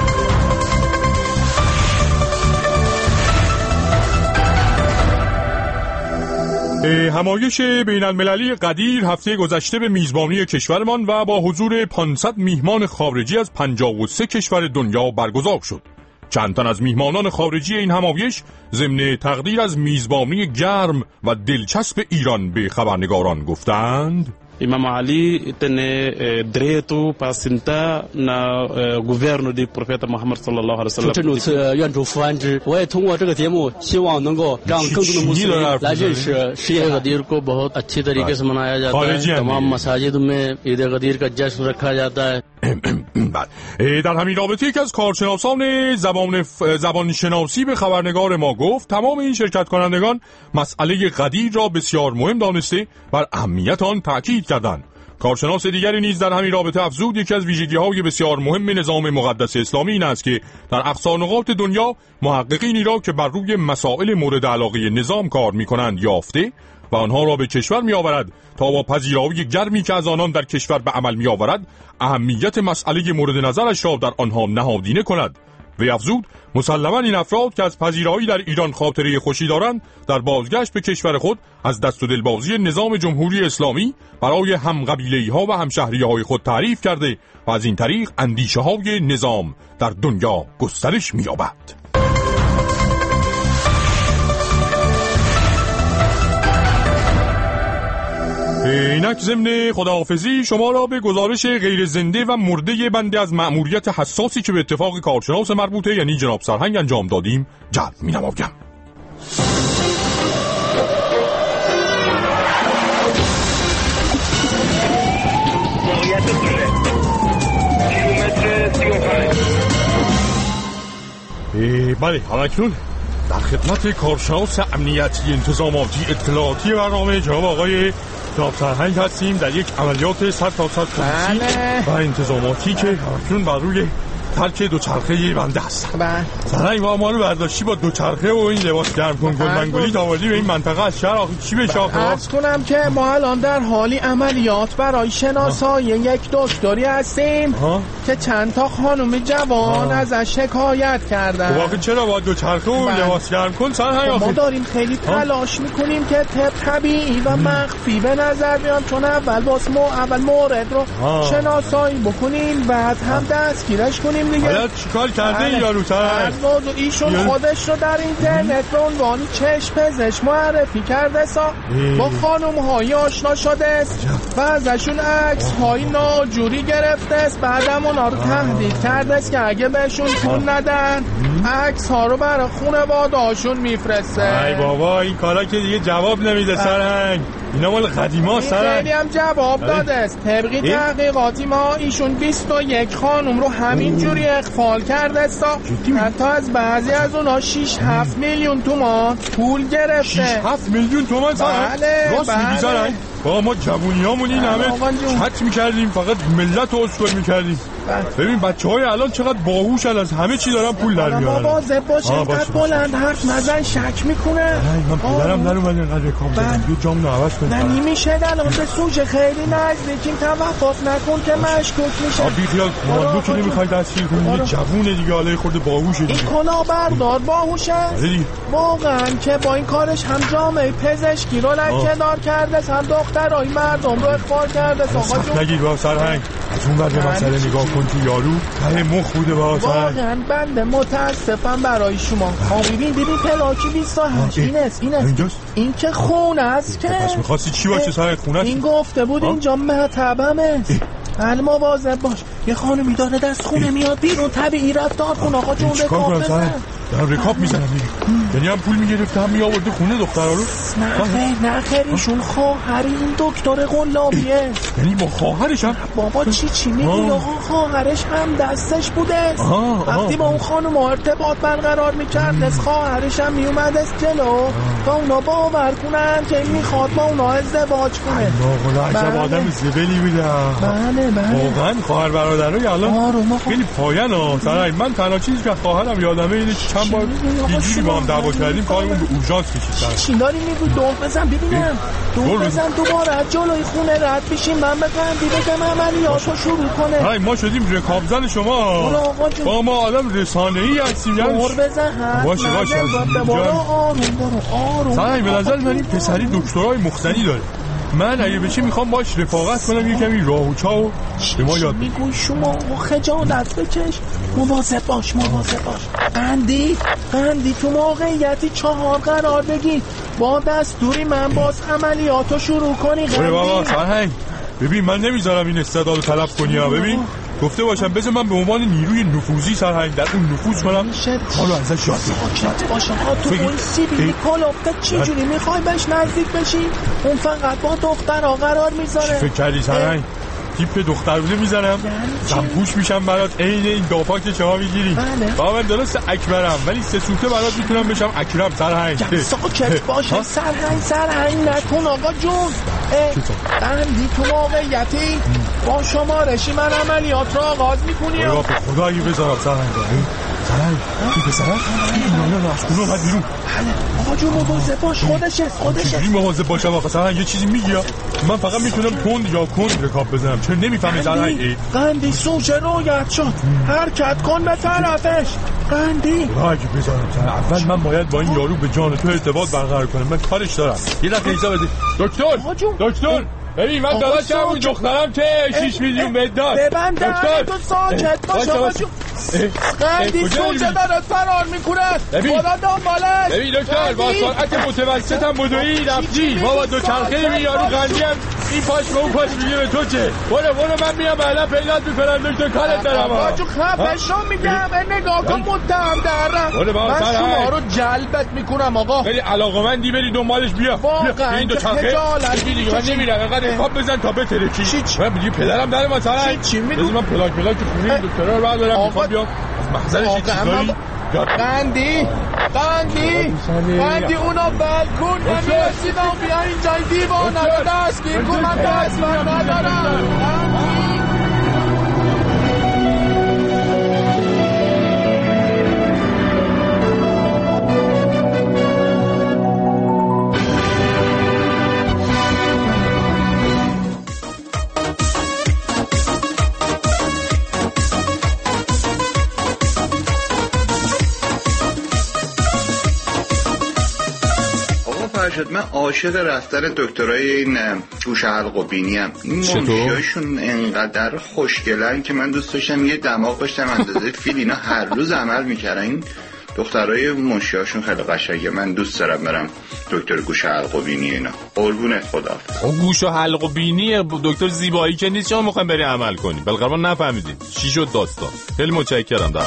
همایش بین المللی قدیر هفته گذشته به میزبانی کشورمان و با حضور 500 میهمان خارجی از 53 کشور دنیا برگزار شد. چند تن از میهمانان خارجی این همایش ضمن تقدیر از میزبانی گرم و دلچسب ایران به خبرنگاران گفتند: Imam Ali tem direito para sentar na governo do profeta Muhammad sallallahu alaihi wasallam。 这次愿主福安之，我也通过这个节目，希望能够让更多的穆斯林来认识世界गदीर को बहुत अच्छी तरीके से मनाया जाता है। तमाम मसाजिद में ईद गदीर का जश्न रखा जाता है। در همین رابطه یکی از کارشناسان زبان شناسی به خبرنگار ما گفت تمام این شرکت کنندگان مسئله قدیر را بسیار مهم دانسته بر اهمیت آن تاکید کردند. کارشناس دیگری نیز در همین رابطه افزود یکی از ویژگی‌های بسیار مهم نظام مقدس اسلامی این است که در اقصا نقاط دنیا محققینی را که بر روی مسائل مورد علاقه نظام کار می‌کنند یافته و آنها را به کشور می‌آورد تا با پذیرایی گرمی که از آنان در کشور به عمل می‌آورد اهمیت مسئله مورد نظرش را در آنها نهادینه کند. و افزود مسلماً این افراد که از پذیرایی در ایران خاطره خوشی دارند در بازگشت به کشور خود از دست و دلبازی نظام جمهوری اسلامی برای همقبیله‌ای‌ها و همشهری‌های خود تعریف کرده و از این طریق اندیشه‌های نظام در دنیا گسترش می‌یابد. اینک ضمن خداحافظی شما را به گزارش غیر زنده و مرده بنده از مأموریت حساسی که به اتفاق کارشناس مربوطه یعنی جناب سرهنگ انجام دادیم جلب می‌نمایم. بله همکنون در خدمت کارشناس امنیتی انتظاماتی اطلاعاتی برنامه جناب آقای جناب سرهنگ هستیم در یک عملیات سرتاسر پلیسی و انتظاماتی که همکنون بر روی ترک دوچرخه بنده هستم. سرنگ ما رو برداشتی با دوچرخه و این لباس گرم کن گلمنگولی تاوردی به این منطقه از شهر. آخه چی بشه آخه؟ عرض کنم که ما الان در حالی عملیات برای شناسایی یک دکتری هستیم که چند تا خانم جوان ازش شکایت کردن. واقعا چرا با دوچرخه و لباس گرم کن سرنگ آخه؟ ما داریم خیلی تلاش میکنیم که طبیعی و مخفی به نظر بیان، چون اول مورد رو شناسایی بکنیم بعد هم دستگیرش کنیم دیگه. حالا چیکار کرده این یارو سرنگ؟ ایشون خودش رو در اینترنت به عنوان چشم پزشک معرفی کرده با خانم هایی آشنا شده است و ازشون عکس های ناجوری گرفته است. بعدم اونا رو تهدید کرده است که اگه بهشون پول ندن عکس ها رو برای خانواده هاشون میفرسته. ای بابا این کارا که دیگه جواب نمیده سرنگ، اینا مال قدیما سرنگ. خیلی هم جواب داده است. طبقی تحقیقاتی ما ایشون 21 خانم رو همین جوری اغفال کرده است. حتی از بعضی از اونا 6-7 میلیون تومان پول گرفته. 6-7 میلیون تومان سرنگ؟ راست میگی سرنگ؟ با ما جوونیامون این همه چت میکردیم، فقط ملت رو اسکل میکردیم. ببین بچه‌های الان چقدر باهوشن، از همه چی دارن پول در میارن. مواظب باش اینقدر بلند حرف نزن، شک میکنه. من پدرم در اومد اینقدر رکام زدم یه جام عوض کنم. نمیشه الان به سوژه خیلی نزدیکیم، توقف نکن که مشکوک میشه. بی خیال ماندو که نمیخوای دستگیر کنی، یه جوونه دیگه حالا خورده باهوشه دیگه. این کلاهبردار باهوشه واقعا که با این کارش هم جامعه پزشکی رو لکه‌دار کرده، هم دخترای مردم رو اخفال کرده. آقا جون نگیر با سرهنگ، از اون بعد مسئله نگاه کن تو یارو ته مخ بوده با سرهنگ. واقعا بنده متاسفم برای شما. ببین پلاکی 28 اینجاست. این که خونه است که پس می‌خواستی چی باشه سرهنگ؟ خونه است. این گفته بود اینجا مطبمه. حالا مواظب باش، یه خانمی داره دست خونه میاد بیرون، طبیعی رفتار کن. آقا جون رکاب بزن. دارم رکاب میزنم دیگه. یعنی هم پول میگرفت هم میآورده خونه دخترها رو. نه خیر ایشون خواهر این دکتر قلابیه. یعنی با خواهرش هم؟ بابا چی میگی آقا؟ خواهرش هم دستش بوده. وقتی با اون خانم ارتباط برقرار میکرد خواهرش هم میومد از جلو تا اونا باور کنن که این میخواد با اونا ازدواج کنه. عجب آدم زبلی بوده. بله واقعا خواهر برادرای الان خیلی پاین ها. سرنگ من تنها چیزی که خواهرم یادمه اینه چند بار اینجوری با هم دعوا کردیم کارمون به اورژانس کشید. چی داری میگی؟ دور بزن ببینم. دور بزن دوباره از جلوی خونه رد بشیم، من بگم عملیاتو شروع کنه. ما شدیم رکاب زن شما. با ما آدم رسانه‌ای هستیم. دور بزن. باشه آروم. سرنگ به نظر من این پسری دکترای مخزنی داره. من اگه بشه میخوام باش رفاقت کنم، یه کمی راه و چا و به ما یاد میگوی شما خجالت بکش. مواظب باش. قندی تو موقعیتی 4 قرار بگی، با دستوری من باز عملیاتو شروع کنی. قندی بابا سرهنگ ببین من نمیذارم این استعدادو تلف کنی ها. ببین گفته باشم بذار من به عنوان نیروی نفوذی سرهنگ در اون نفوذ کنم، حالا ازش یاد بگیرم. باشه تو اون سیبیلی کلافته چی جوری میخوای بهش نزدیک بشی؟ اون فقط با دخترها قرار میذاره. چی فکر کردی سرهنگ؟ تیپ دختر بوده میزنم زنپوش میشم برات عین این دافا که شما میگیری. با من درست اکبرم ولی 3 سوته برات میتونم بشم اکرم. سرهنگ ساکت باشه. سرهنگ نکن آقا جون. قندی تو موقعیتی با شمارشی من عملیات را آغاز میکنی. با خدایی بذارم سرهنگ. این پسره نه از خونه اومد بیرون. آقا جون مواظب باش. خودشه چجوری مواظب باشم آقا سرهنگ؟ یه چیزی میگی من فقط میتونم تند یا کند رکاب بزنم. چرا نمیفهمی سرهنگ؟ قندی سوژه رویت شد، حرکت کن به طرفش. قندی اگه بذارم سر اول من باید با این یارو به جان تو ارتباط برقرار کنم. من کارش دارم. یه دقیقه ایسا بده. دکتر ببین من داداشم اون دخترم که 6 میلیون بهت داد. ببنده تو ساکت باش آقا جون. قندی سوژه دارد فرار میکنه. خدا دنبالش. ببین دکتر با سرعت متوسطم بدویی رفتی بابا دوچرخه میاری قندی هم این پاش به اون پاش میگه به تو چه. برو من میام بعدا پیدات میکنم دکتر کارت دارم. آقا جو خفشو میگم نگاه کن متهم درم. من شما رو جلبت میکنم آقا. خیلی علاقه‌مندی بری دنبالش بیا این دوچرخه دیگه من نمیرم. انقدر حساب بزن تا بتره چی. من میگم پدرم در ما سرنگ چی میگی؟ من پلاک خونه دکترا رو بردارم میخوام بیام از مخزنش چیزایی. قندی اونا بلکن نمیرسیدم بیا اینجای دیوانه رو دستگیر کن. من دست من ندارم. فرشاد من عاشق رفتن دکترای این گوش حلق و بینی ام. این منشیاشون انقدر خوشگلن که من دوست داشتم یه دماغ داشتم اندازه فیل اینا هر روز عمل میکردن. این دخترای منشیاشون خیلی قشنگه. من دوست دارم برم دکتر گوش حلق و بینی اینا. قربونت خدا. گوش و حلق و بینی دکتر زیبایی که نیست، شما میخوایم بریم عمل کنیم. بالاخره ما نفهمیدیم چی شد داستان. خیلی متشکرم. در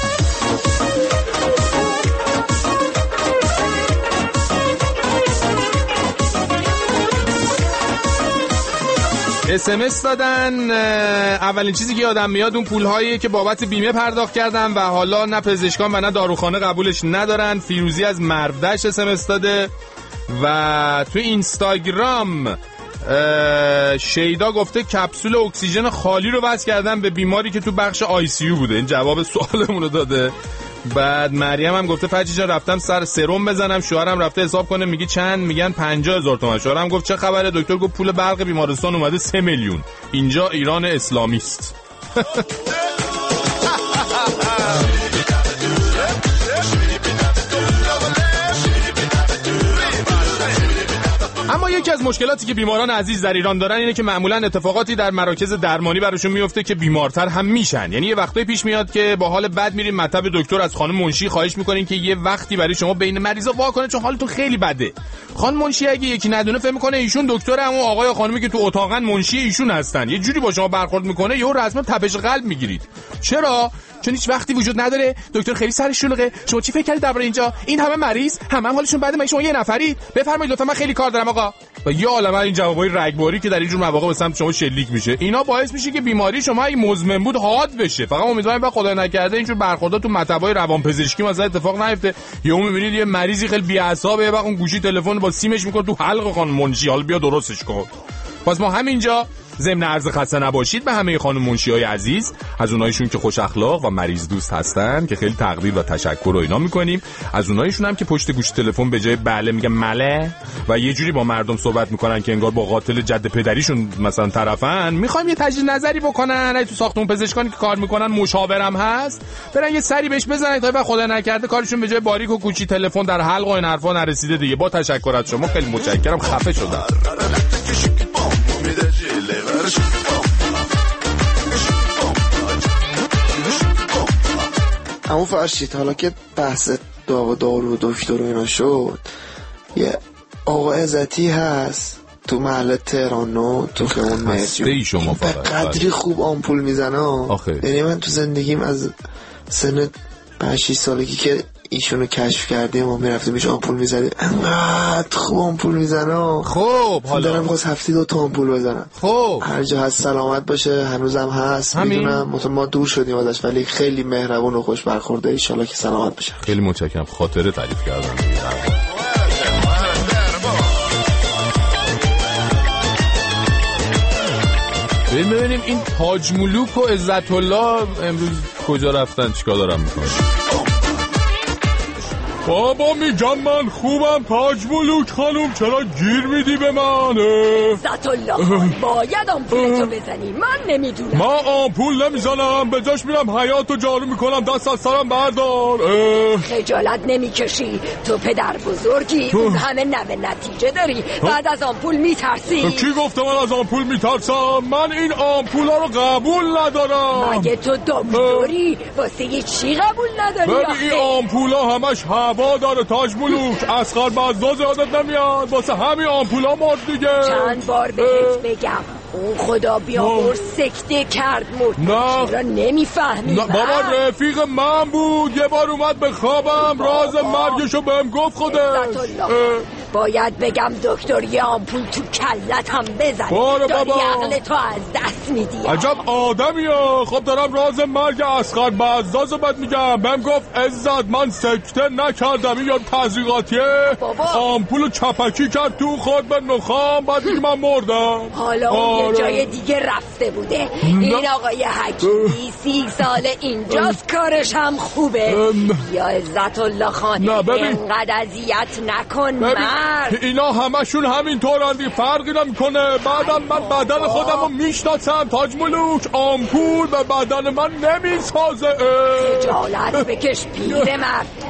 SMS دادن. اولین چیزی که یادم میاد اون پولهایی که بابت بیمه پرداخت کردم و حالا نه پزشکان و نه داروخانه قبولش ندارن. فیروزی از مرودشت SMS داده. و تو اینستاگرام شیدا گفته کپسول اکسیژن خالی رو وصل کردم به بیماری که تو بخش ICU بوده. این جواب سوالمون رو داده. بعد مریم هم گفته فجی جان رفتم سر سرم بزنم، شوهرم رفته حساب کنه میگه چند، میگن 50,000 تومان. شوهرم گفت چه خبره؟ دکتر گفت پول برق بیمارستان اومده 3 میلیون. اینجا ایران اسلامی است. اما یکی از مشکلاتی که بیماران عزیز در ایران دارن اینه که معمولا اتفاقاتی در مراکز درمانی براشون میفته که بیمارتر هم میشن. یعنی یه وقتایی پیش میاد که با حال بد میریم مطب دکتر، از خانم منشی خواهش میکنین که یه وقتی برای شما بین مریضا وا کنه چون حالتون خیلی بده. خانم منشی اگه یکی ندونه فکر میکنه ایشون دکتر، اما آقای و خانمی که تو اتاقن منشی ایشون هستن. یه جوری با شما برخورد میکنه یهو رسما تپش قلب میگیرید. چرا؟ چون هیچ وقتی وجود نداره. دکتر خیلی سرش شلوغه. شما چی فکر کردید درباره اینجا؟ این همه مریض، همه حالشون بده، من شما یه نفرید. بفرمایید لطفا من خیلی کار دارم آقا. و یه عالمه این جوابای رگباری که در این جور مواقع به سمت شما شلیک میشه، اینا باعث میشه که بیماری شما اگه مزمن بود حاد بشه. فقط امیدوارم با خدا نکرده اینجور برخوردا تو مطبای روانپزشکی مثلا اتفاق نیفته. یهو میبینید یه مریضی خیلی بی‌عصابه، بعد اون گوشی تلفن با سیمش میکنه تو حلق خانم منشی، حالا بیا درستش کن. پس ما همینجا ضمن عرض خسته نباشید به همه خانم منشیای عزیز، از اونایشون که خوش اخلاق و مریض دوست هستن که خیلی تقدیر و تشکر و اینا میکنیم، از اونایشون هم که پشت گوش تلفن به جای بله میگن مله و یه جوری با مردم صحبت میکنن که انگار با قاتل جد پدریشون مثلا طرفن. میخوایم یه تجدید نظری بکنن، اگه تو ساختمون پزشکانی که کار میکنن مشاورم هست، برن یه سری بهش بزنن تا خدا نکرده کارشون به جای باریک و کوچی تلفن در حلق و این حرفا نرسیده دیگه. با تشکر از شما، خیلی متشکرم. خفه شدم. همون فرشید حالا که بحث دارو و دکتر و اینا شد، یه آقا عزتی هست تو محل تهران نو تو خیابون مهرجان، شما به قدری خوب آمپول میزنه. یعنی من تو زندگیم از سن 5-6 سالگی که ایشونو کشف کردیم و میرفتیم ایش آمپول میزدیم، انقدر خوب آمپول میزنه. خب حالا دارم باز هفته 2 تا آمپول بزنم. خب هر جا هست سلامت باشه، هنوزم هست. میدونم ما دور شدیم ازش ولی خیلی مهربون و خوش برخورده. ان شاءالله که سلامت بشه. خیلی متشکرم. خاطره تعریف کردم. ببینیم این تاج ملوک و عزت الله امروز کجا رفتن، چیکار دارن میکنن؟ بابا میگم من خوبم تاج ملوک خانوم، چرا گیر میدی به من؟ عزت الله باید آمپولتو بزنی، من نمیدونم. من آمپول نمیزنم، به جاش میرم حیاتو جارو میکنم. دست از سرم بردار. خجالت نمیکشی؟ تو پدر بزرگی، اون همه نوه نتیجه داری، بعد از آمپول میترسی؟ کی گفته من از آمپول میترسم؟ من این آمپولا رو قبول ندارم. مگه تو دکتری؟ واسه چی قبول نداری؟ ببین این آمپولا همش هوا داره تاج ملوک. اصغر بزاز یادت نمیاد؟ واسه همین آمپولا مرد دیگه. چند بار بهت بگم اون خدا بیامرز سکته کرد مرد. نه چرا نمیفهمی؟ بابا رفیق من بود، یه بار اومد به خوابم راز مرگشو بهم گفت خودش. باید بگم دکتر یه آمپول تو کلت هم بزن. داری عقل تو از دست میدی. عجب آدمیه. خب دارم راز مرگ اصغر بزازو بد میگم. بهم گفت عزت من سکته نکردم، این یا تزریقاتیه. آمپولو چپکی کرد تو خود به نخام، بعد میگه من مردم. حالا اون یه جای دیگه رفته بوده. این آقای حکیمی 30 سال اینجاست، کارش هم خوبه. یا عزت الله خان اینقدر اذیت نکن مرد. اینا همشون همینطورن دیگه، فرقی نمیکنه. بعدم من بدن خودمو میشناسم تاج ملوک، آمپول به بدن من نمیسازه. خجالت بکش پیر مرد.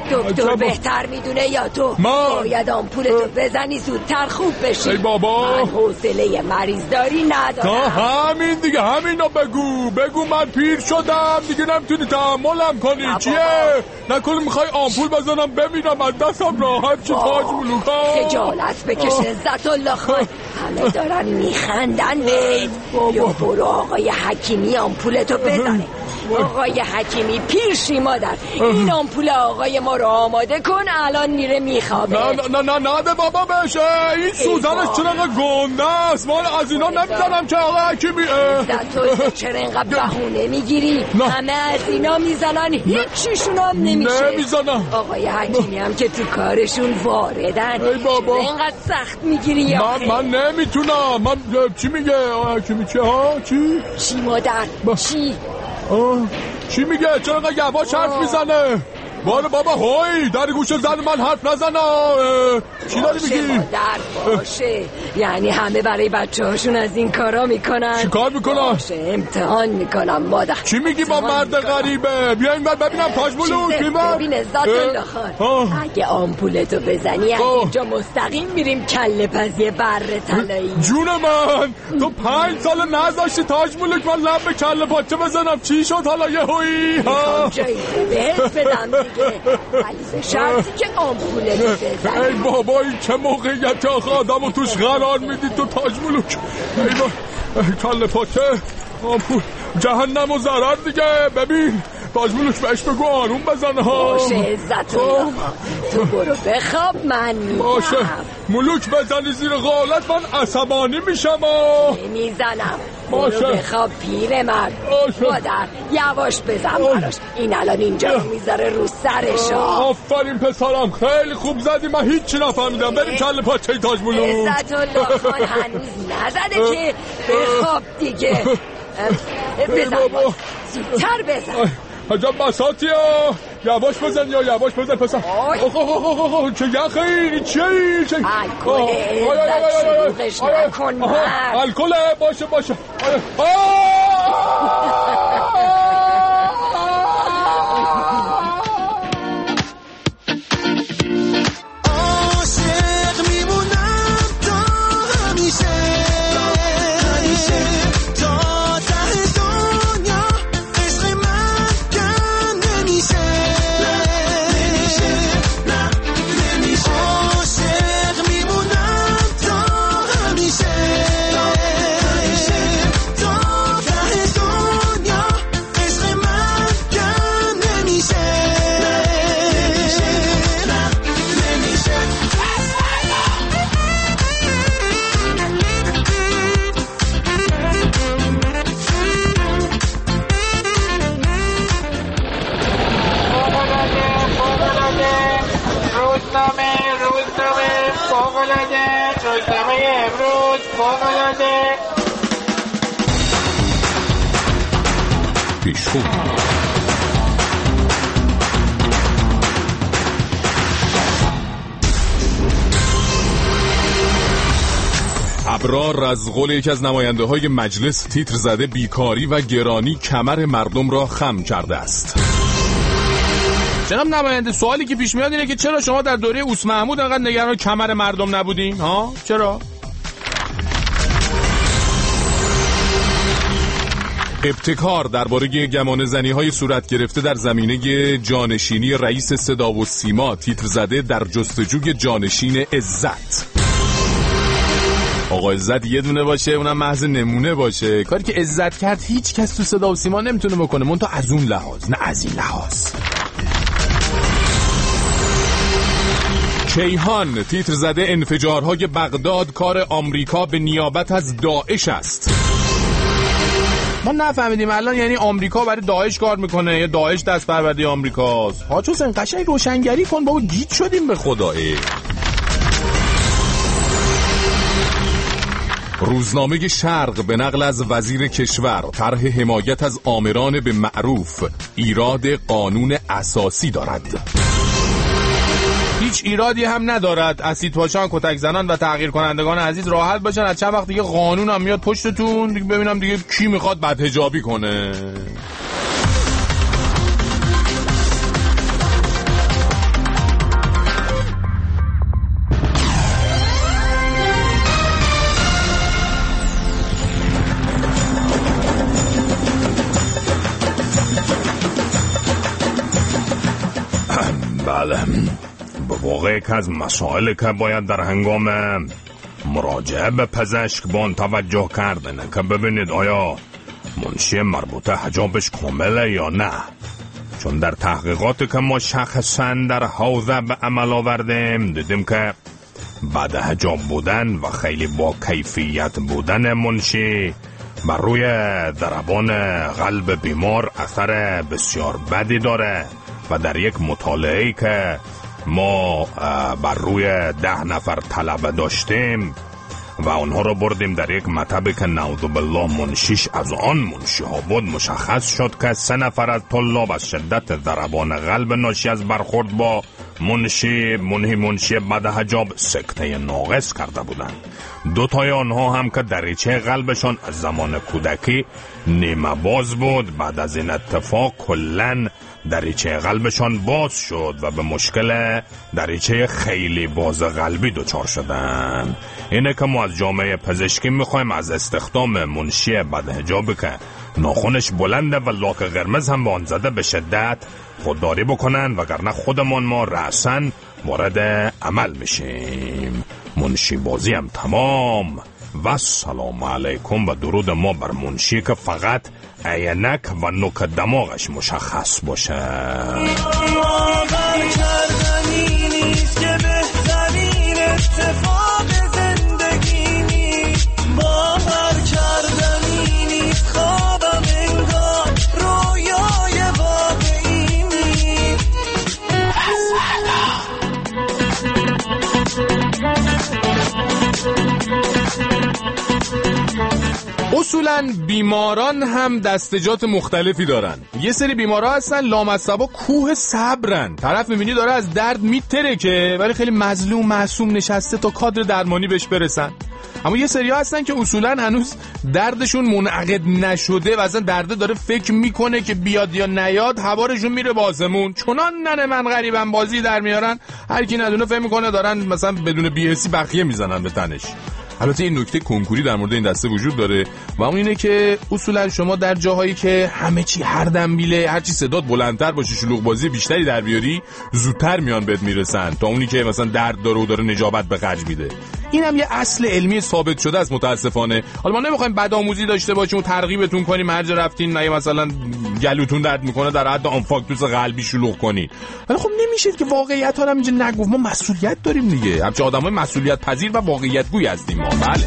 دکتر بهتر میدونه یا تو؟ باید آمپولتو بزنی زودتر خوب بشی. ای بابا من حوصله مریض داری ندارم. همین دیگه، همینو بگو من پیر شدم دیگه، نمیتونی تحملم کنی. چیه؟ نکنه میخوای آمپول بزنم بمیرم از دستم راحت چه تاج ملوکا. خجالت بکش عزت الله خان، همه دارن میخندن. یا برو آقای حکیمی آمپولتو بزنه. آقای حکیمی پیرشی مادر، این آمپول آقای ما رو آماده کن، الان میره میخوابه. نه بابا بشه، این سوزنش چرا گنده است، من از اینا نمیزنم که آقای حکیمی. تو چرا اینقدر بهونه میگیری؟ همه از اینا میزنن، هیچیشون هم نمیزنن. آقای حکیمی هم که تو کارشون واردن. ای بابا اینقدر سخت میگیری؟ من نمیتونم. من چی میگه آقای حکیمی؟ چی مادر؟ چی؟ چی میگه؟ چرا یواش حرف میزنه؟ بابا هوی در گوش زن من حرف نزنه. چی داری میگی؟ باشه یعنی همه برای بچه هاشون از این کارا میکنن. چی کار میکنن؟ باشه امتحان میکنم مادر. چی میگی با مرد غریبه؟ بیا اینور ببینم تاج ملوک. ببین عزت الله خان، اگه آمپولتو بزنی از اینجا مستقیم میریم کله پزی بره طلایی. جون من تو 5 سال نذاشتی تاج ملوک من لب به کله پاچه بزنم، چی شد حالا یهویی؟ جایی بهت بدم ولی به شرطی که آمپولتو بزنی. ای بابا این چه موقعیت آخه آدمو توش قرار میدی تو تاج ملوک؟ ای کله پاچه آمپول جهنم و ضرر دیگه. ببین تاج ملوک بهش بگو آروم بزنه ها. باشه عزت الله تو برو بخواب، من میگم. باشه ملوک بزنی زیر قالت من عصبانی میشم. میزنم. برو بخواب پیرمرد. مادر یواش بزن براش، این الان اینجا رو میذاره رو سرش. آفرین پسرم خیلی خوب زدی، من هیچی نفهمیدم. بریم کله پاچه تاج ملوک. عزت الله خان هنوز نزده که بخواب دیگه. بزن زودتر بزن. عجب بساطی ها. یواش بزن یواش بزن پسر. چه یخی چی؟ الکل عزت شلوغش نکن مرد. الکل باشه. ابرار از قول یکی از نماینده های مجلس تیتر زده بیکاری و گرانی کمر مردم را خم کرده است. جناب نماینده سوالی که پیش میاد اینه که چرا شما در دوره اوس محمود انقدر نگران کمر مردم نبودین؟ چرا؟ ابتکار درباره گمان زنی های صورت گرفته در زمینه جانشینی رئیس صدا و سیما تیتر زده در جستجوی جانشین عزت. آقا عزت یه دونه باشه، اونم محض نمونه باشه. کاری که عزت کرد هیچ کس تو صدا و سیما نمیتونه بکنه، منتها از اون لحاظ نه از این لحاظ. کیهان تیتر زده انفجارهای بغداد کار آمریکا به نیابت از داعش است. ما نفهمیدیم الان یعنی آمریکا برای داعش کار میکنه یا داعش دست پرورده آمریکاست؟ حاج حسین قشنگ روشنگری کن بابا، گیج شدیم به خدای. روزنامه شرق به نقل از وزیر کشور طرح حمایت از آمران به معروف ایراد قانون اساسی دارد. هیچ ایرادی هم ندارد. اسیدپاشان، کتک زنان و تغییر کنندگان عزیز راحت باشن، از چند وقت دیگه قانون هم میاد پشتتون دیگه، ببینم دیگه کی میخواد بدحجابی کنه. بله، به واقع که از مسائل که باید در هنگام مراجعه به پزشک با آن توجه کردن که ببینید آیا منشی مربوطه حجابش کامله یا نه. چون در تحقیقاتی که ما شخصا در حوزه به عمل آوردیم دیدیم که بعد حجاب بودن و خیلی با کیفیت بودن منشی بر روی ضربان قلب بیمار اثر بسیار بدی داره و در یک مطالعه‌ای که ما بر روی 10 نفر طلبه داشتیم و اونها رو بردیم در یک مطبی که نعوذ بالله منشیش از آن منشی ها بود، مشخص شد که 3 نفر از طلاب از شدت ضربان قلب ناشی از برخورد با منشی بعد حجاب سکته ناقص کرده بودند. 2 تای آنها هم که دریچه قلبشان از زمان کودکی نیمه باز بود، بعد از این اتفاق کلن دریچه قلبشان باز شد و به مشکل دریچه خیلی باز قلبی دچار شدن. اینه که ما از جامعه پزشکی میخوایم از استخدام منشی بعد حجابی که ناخنش بلنده و لاک قرمز هم به آن زده به شدت خودداری بکنن، وگرنه خودمان ما رأساً وارد عمل میشیم. منشی بازی هم تمام و سلام علیکم و درود ما بر منشی که فقط عینک و نوک دماغش مشخص باشه. باور کردنی نیست که بهترین اتفاق زندگی نیست، باور کردنی نیست خوابم انگار رویای واقعی نیست. اصولاً بیماران هم دستجات مختلفی دارن. یه سری بیمارا هستن لامصبا کوه صبرن، طرف میبینی داره از درد میترکه ولی خیلی مظلوم معصوم نشسته تا کادر درمانی بهش برسن. اما یه سری ها هستن که اصولاً هنوز دردشون منعقد نشده و اصلا درد داره فکر میکنه که بیاد یا نیاد، هوارشون میره بازمون. چنان ننه من غریبم بازی در میارن، هر کی ندونه فهم میکنه دارن مثلا بدون بی‌حسی بخیه میزنن به تنش. البته این نکته کنکوری در مورد این دسته وجود داره و اون اینه که اصولا شما در جاهایی که همه چی هر دنبیله، هر چی صدات بلندتر باشه، شلوغ بازی بیشتری در بیاری، زودتر میان بهت میرسن تا اونی که مثلا درد داره و داره نجابت به خرج میده. این هم یه اصل علمی ثابت شده است متاسفانه. حالا ما نمیخوایم بدآموزی داشته باشیم و ترغیبتون کنیم هر جا رفتین نه مثلا گلوتون درد میکنه در حد آنفاکتوس قلبی شلوغ کنین، ولی خب نمیشه که واقعیت ها رو اینجا نگفت. ما مسئولیت داریم دیگه، همچه آدمای مسئولیت پذیر و واقعیت گوی هستیم ما. بله.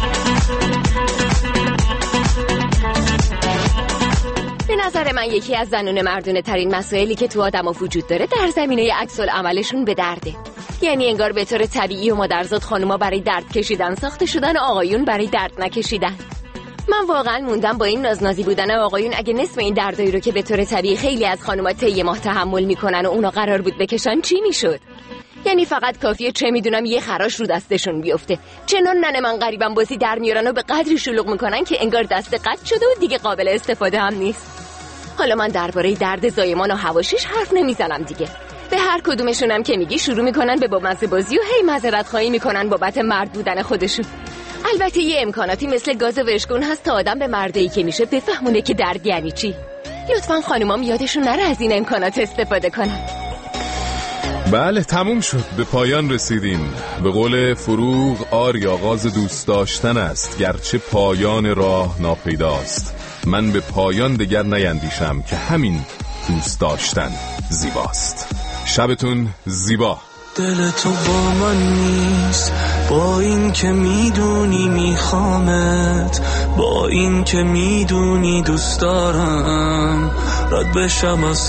به نظر من یکی از زنون مردونه ترین مسائلی که تو آدم ها وجود داره در زمینه عکس العملشون به درده. یعنی انگار به طور طبیعی و مادرزاد خانوما برای درد کشیدن ساخته شدن، آقایون برای درد نکشیدن. من واقعا موندم با این نازنازی بودن آقایون اگه نصف این دردایی رو که به طور طبیعی خیلی از خانوما طی ماه تحمل میکنن و اونا قرار بود بکشن چی میشد؟ یعنی فقط کافیه چه میدونم یه خراش رو دستشون بیفته، چنان ننه من غریبم بازی در میارن و به قدری شلوغ میکنن که انگار دست قطع شده و دیگه قابل استفاده هم نیست. حالا من درباره درد زایمان و حواشیش حرف نمیزنم دیگه. به هر کدومشونم که میگی شروع میکنن به بامزه بازی و هی معذرت خواهی میکنن بابت مرد بودن خودشون. البته یه امکاناتی مثل گاز ورشگون هست تا آدم به مردایی که میشه بفهمونه که درد یعنی چی. لطفاً خانومام یادشون نره از این امکانات استفاده کنن. بله تموم شد، به پایان رسیدیم. به قول فروغ آری آغاز دوست داشتن است، گرچه پایان راه ناپیداست. من به پایان دگر نیندیشم که همین دوست داشتن زیباست. شبتون زیبا. دل تو با من نیست، با این که میدونی میخوامت، با این که میدونی دوست دارم رد بشم از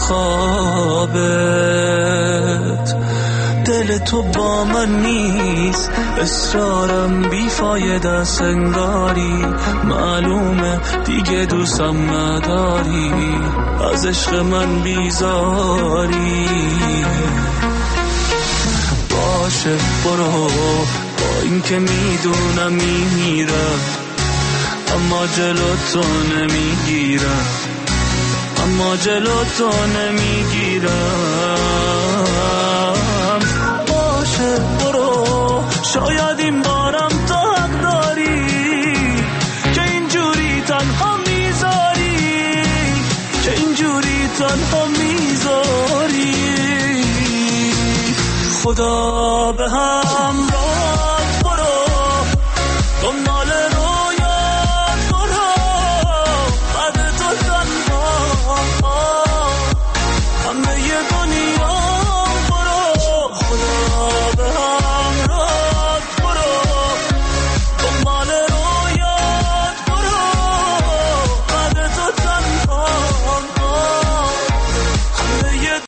خوابت. دل تو با من نیست، اصرارم بیفایده سنگاری، معلومه دیگه دوستم نداری، از عشق من بیزاری. باشه برو، با این که میدونم میمیرم اما جلو تو نمیگیرم، اما جلو تو نمیگیرم. باشه برو، شاید این بارم تو حق داری که اینجوری تنها میذاری، که اینجوری تنها میذاری. خدا به همراه